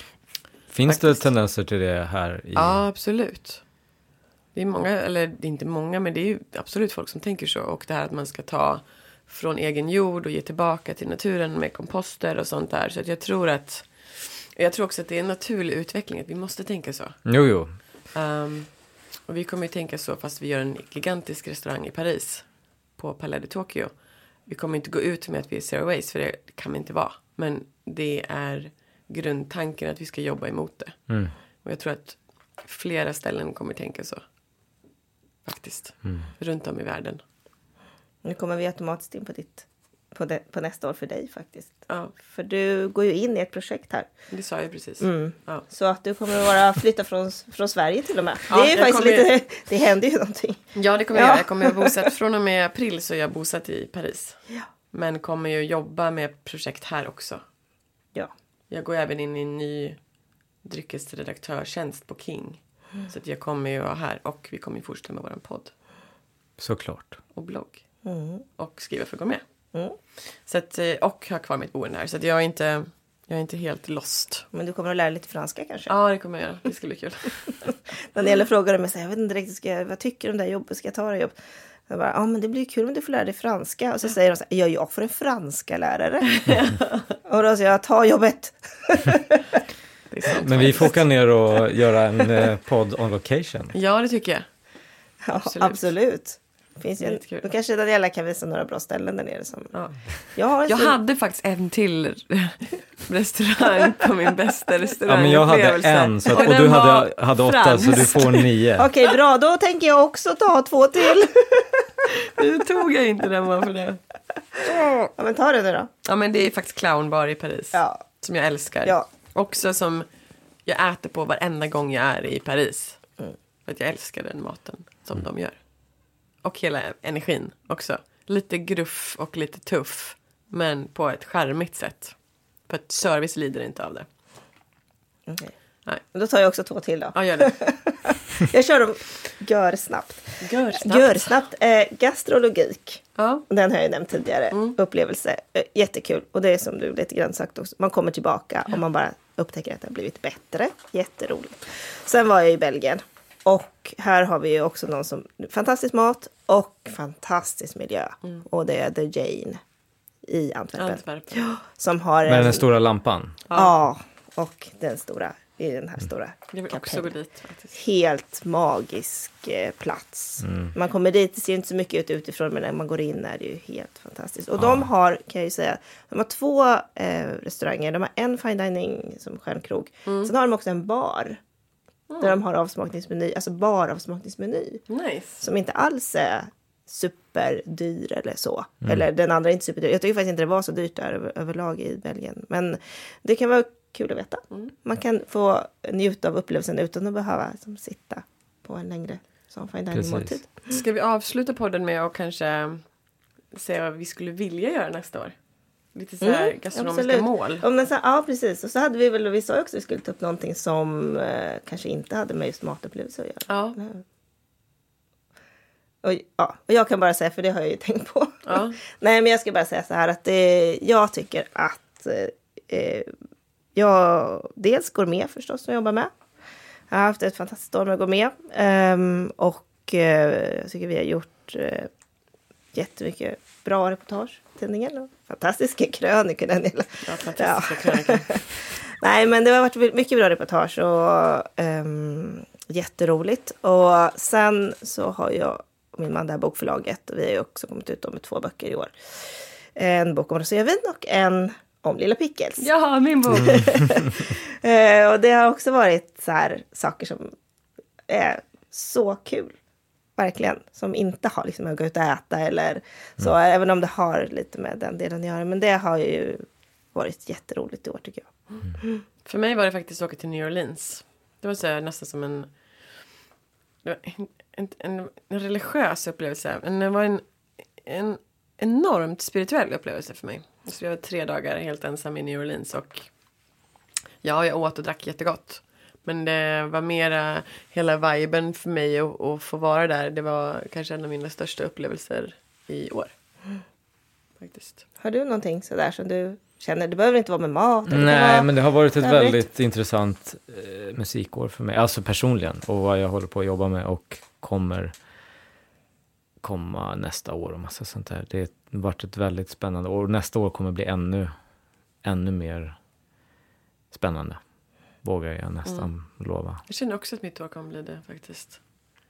Finns Faktiskt. det tendenser till det här? I... Ja, absolut. Det är många, eller det är inte många, men det är ju absolut folk som tänker så. Och det här att man ska ta från egen jord och ge tillbaka till naturen med komposter och sånt där. Så att jag tror att, jag tror också att det är en naturlig utveckling, att vi måste tänka så. Jo, jo. Um, och vi kommer ju tänka så fast vi gör en gigantisk restaurang i Paris på Palais de Tokyo. Vi kommer inte gå ut med att vi är zero waste, för det kan vi inte vara. Men det är grundtanken att vi ska jobba emot det. Mm. Och jag tror att flera ställen kommer tänka så. Faktiskt. Mm. Runt om i världen. Nu kommer vi automatiskt in på ditt på, det, på nästa år för dig faktiskt. Ja. För du går ju in i ett projekt här. Det sa jag precis. Mm. Ja. Så att du kommer att vara flytta från, från Sverige till och med. Ja, det är ju faktiskt kommer... lite, det händer ju någonting. Ja, det kommer ja. jag. Jag kommer bosatt från och med april, så är jag bosatt i Paris. Ja. Men kommer ju jobba med projekt här också. Ja. Jag går även in i en ny dryckesredaktörtjänst på King. Mm. Så att jag kommer ju vara här, och vi kommer ju fortsätta med vår podd. Såklart. Och blogg. Mm. Och skriva för Gourmet. Mm. Så att, och ha kvar mitt boende här. Så att jag är inte, jag är inte helt lost. Men du kommer att lära lite franska kanske? Ja, det kommer jag göra. Det skulle bli kul. Daniela frågade mig, jag vet inte direkt, ska jag, vad tycker du om det här jobbet? Ska jag ta det jobb? Jag bara, ja men det blir kul om du får lära dig franska. Och så säger de så här, ja jag får en franska lärare. Och då säger jag, ta jobbet. Men vi får åka ner och göra en eh, podd on location. Ja, det tycker jag. Ja, absolut. absolut. Finns ju en, då kanske Daniela kan visa några bra ställen där nere. Som, ja. Jag, har jag så... hade faktiskt en till restaurang på min bästa restaurang. Ja, men jag hade en, så att, och, och du hade, hade åtta, så du får nio. Okej, okay, bra. Då tänker jag också ta två till. Nu tog jag inte den bara för det. Ja, men ta det nu då. Ja, men det är faktiskt Clown Bar i Paris. Ja. Som jag älskar. Ja. Också som jag äter på varenda gång jag är i Paris. Mm. För att jag älskar den maten som mm. de gör. Och hela energin också. Lite gruff och lite tuff. Men på ett charmigt sätt. För att service lider inte av det. Okej. Okay. Nej. Då tar jag också två till då. Ja, gör det. Jag kör dem gör snabbt. Gör snabbt. Gör snabbt. Eh, gastrologik. Ja. Den har jag nämnt tidigare. Mm. Upplevelse. Eh, jättekul. Och det är som du lite grann sagt också. Man kommer tillbaka ja. och man bara upptäcker att det har blivit bättre. Jätteroligt. Sen var jag i Belgien. Och här har vi ju också någon som fantastisk mat och fantastisk miljö. Mm. Och det är The Jane i Antwerpen. Antwerpen. Ja, som har med en, den stora lampan. Ja, ja, och den stora i den här stora jag vill också gå dit, faktiskt. Helt magisk eh, plats. Mm. Man kommer dit, det ser inte så mycket ut utifrån, men när man går in är det ju helt fantastiskt. Och ja. de har, kan jag ju säga, de har två eh, restauranger. De har en fine dining som stjärnkrog. Mm. Sen har de också en bar. Mm. Där de har avsmakningsmeny, alltså bar avsmakningsmeny. Nice. Som inte alls är superdyr eller så. Mm. Eller den andra är inte superdyr. Jag tycker faktiskt inte det var så dyrt där över, överlag i Belgien. Men det kan vara kul att veta. Mm. Man kan få njuta av upplevelsen utan att behöva som, sitta på en längre som fine dining måltid. Ska vi avsluta podden med att kanske säga vad vi skulle vilja göra nästa år? Lite så här mm, gastronomiska absolut. mål. Ja, men så, ja, precis. Och så hade vi väl, vi sa också att vi skulle ta upp någonting som eh, kanske inte hade med just matupplevelse att göra. Ja. Och, ja. och jag kan bara säga, för det har jag ju tänkt på. Ja. Nej, men jag ska bara säga så här att det, jag tycker att eh, jag dels gourmet förstås som jag jobbar med. Jag har haft ett fantastiskt år med gourmet. Um, och eh, jag tycker vi har gjort eh, jättemycket bra reportage i tidningen. Och fantastiska krönikor. Den hela. Ja, fantastiska ja. krönikor. Nej, men det har varit mycket bra reportage och um, jätteroligt. Och sen så har jag och min man det här bokförlaget. Och vi har ju också kommit ut med två böcker i år. En bok om rosévin och en om Lilla Pickles. Ja, min bok. uh, och det har också varit så här saker som är så kul. Verkligen. Som inte har liksom att gå ut och äta eller så. Mm. Även om det har lite med den delen att göra. Men det har ju varit jätteroligt i år tycker jag. Mm. För mig var det faktiskt att åka till New Orleans. Det var så här, nästan som en, en, en, en, en religiös upplevelse. Men det var en, en enormt spirituell upplevelse för mig. Så jag var tre dagar helt ensam i New Orleans. Och ja, jag åt och drack jättegott. Men det var mera hela viben för mig att, att få vara där. Det var kanske en av mina största upplevelser i år. Faktiskt. Har du någonting sådär som du känner? Det behöver inte vara med mat. Nej, men det har varit ett övrigt. väldigt intressant eh, musikår för mig. Alltså personligen. Och vad jag håller på att jobba med och kommer komma nästa år och massa sånt där. Det har varit ett väldigt spännande år. Nästa år kommer bli ännu, ännu mer spännande. Vågar jag nästan mm. lova. Jag känner också att mitt år kommer bli det faktiskt.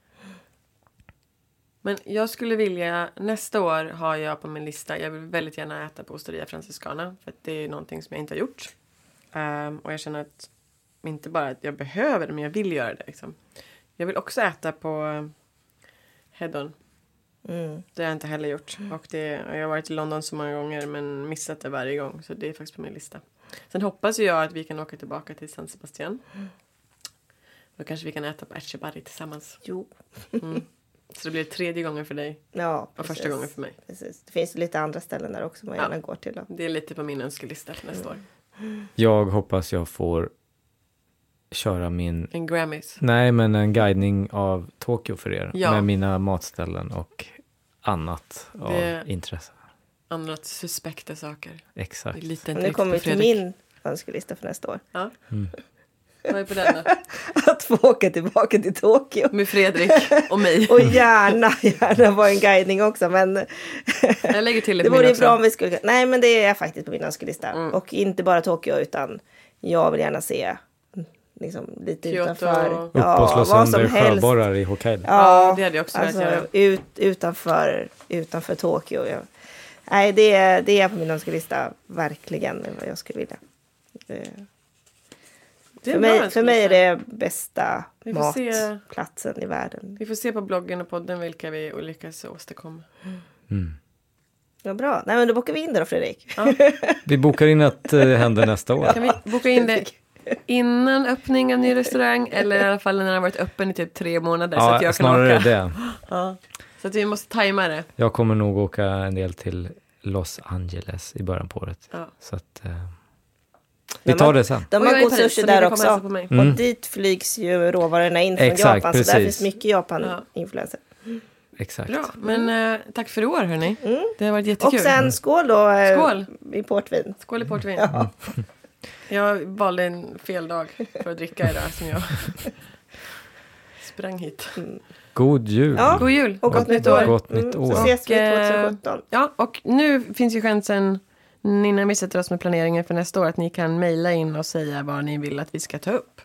Men jag skulle vilja, nästa år har jag på min lista, jag vill väldigt gärna äta på Osteria Franciscana. För att det är någonting som jag inte har gjort. Um, och jag känner att, inte bara att jag behöver det, men jag vill göra det. Liksom. Jag vill också äta på uh, Hedon. Mm. Det har jag inte heller gjort. Mm. Och det, jag har varit i London så många gånger men missat det varje gång. Så det är faktiskt på min lista. Sen hoppas jag att vi kan åka tillbaka till San Sebastian. Mm. Då kanske vi kan äta på Etchebarri tillsammans. Jo. Mm. Så det blir tredje gången för dig. Ja, och första gången för mig. Precis. Det finns lite andra ställen där också man ja. gärna går till. Då. Det är lite på min önskelista för nästa mm. år. Jag hoppas jag får köra min... En Grammys? Nej, men en guidning av Tokyo för er. Ja. Med mina matställen och annat det... av intresse. Annat suspekta saker. Exakt. Lite nu kommer vi till min önskelista för nästa år. Ja. Mm. Vad är på den då? Att få åka tillbaka till Tokyo. Med Fredrik och mig. Och gärna, gärna var en guidning också. Men jag lägger till det. Det vore ju bra om vi skulle... Nej, men det är faktiskt på min önskelista. Mm. Och inte bara Tokyo, utan jag vill gärna se liksom, lite Kyoto. Utanför. Upp och slå sönder sjöborrar i Hokkaido. Ja, det hade jag också alltså, velat göra. Ut, utanför, utanför Tokyo. Ja. Nej, det är, det är på min önskelista. Verkligen vad jag skulle vilja. Det, för mig, för mig är det bästa matplatsen se, i världen. Vi får se på bloggen och podden vilka vi lyckas åstadkomma. Mm. Ja, bra. Nej, men då bokar vi in det då, Fredrik. Ja. Vi bokar in att det händer nästa år. Kan vi boka in det innan öppning av ny restaurang? Eller i alla fall när den har varit öppen i typ tre månader. Ja, så att jag kan snarare åka. det. Ja. Så att vi måste tajma det. Jag kommer nog åka en del till Los Angeles i början på året. Ja. Så att... Eh, vi tar det sen. De har god sushi där också. Mm. Och dit flygs ju råvarorna in från Exakt, Japan. precis. Så där finns mycket Japan-influenser. Ja. Exakt. Bra, men eh, tack för i år hörni. Mm. Det har varit jättekul. Och sen skål då. Eh, skål. I portvin. Skål i portvin. Ja. Jag valde en fel dag för att dricka idag som jag sprang hit. Mm. God jul. Ja, god jul. Och gott nytt år. Gott nytt år. Mm, så ses vi tjugohundrasjutton. Ja, och nu finns ju chansen innan vi sätter oss med planeringen för nästa år att ni kan mejla in och säga vad ni vill att vi ska ta upp.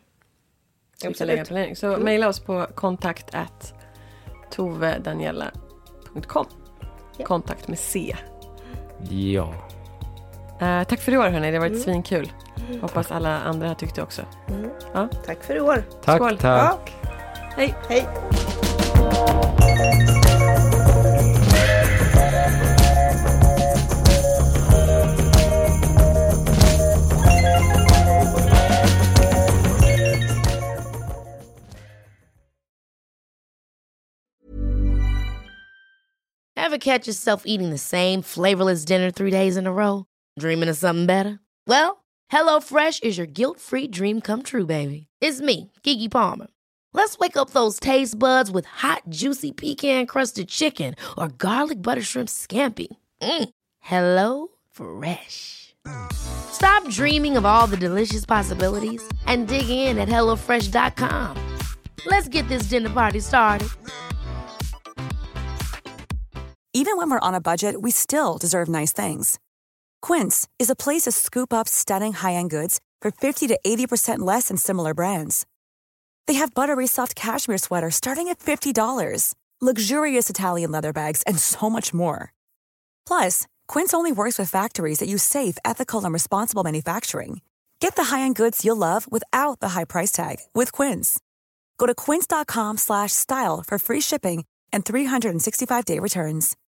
Så vi kan lägga planering. Så mm. mejla oss på kontakt at tovedaniela punkt com. Ja. Kontakt med C. Ja. Uh, tack för i år hörni, det har varit mm. svinkul. Mm. Hoppas alla andra har tyckt det också. Mm. Ja. Tack för i år. Tack, skål. tack. Ja. Hej. Hej. Ever catch yourself eating the same flavorless dinner three days in a row? Dreaming of something better? Well, HelloFresh is your guilt-free dream come true, baby. It's me, Keke Palmer. Let's wake up those taste buds with hot, juicy pecan-crusted chicken or garlic butter shrimp scampi. Mm. Hello Fresh. Stop dreaming of all the delicious possibilities and dig in at hello fresh dot com. Let's get this dinner party started. Even when we're on a budget, we still deserve nice things. Quince is a place to scoop up stunning high-end goods for fifty to eighty percent less than similar brands. They have buttery soft cashmere sweaters starting at fifty dollars, luxurious Italian leather bags, and so much more. Plus, Quince only works with factories that use safe, ethical, and responsible manufacturing. Get the high-end goods you'll love without the high price tag with Quince. Go to quince.com slash style for free shipping and three sixty-five day returns.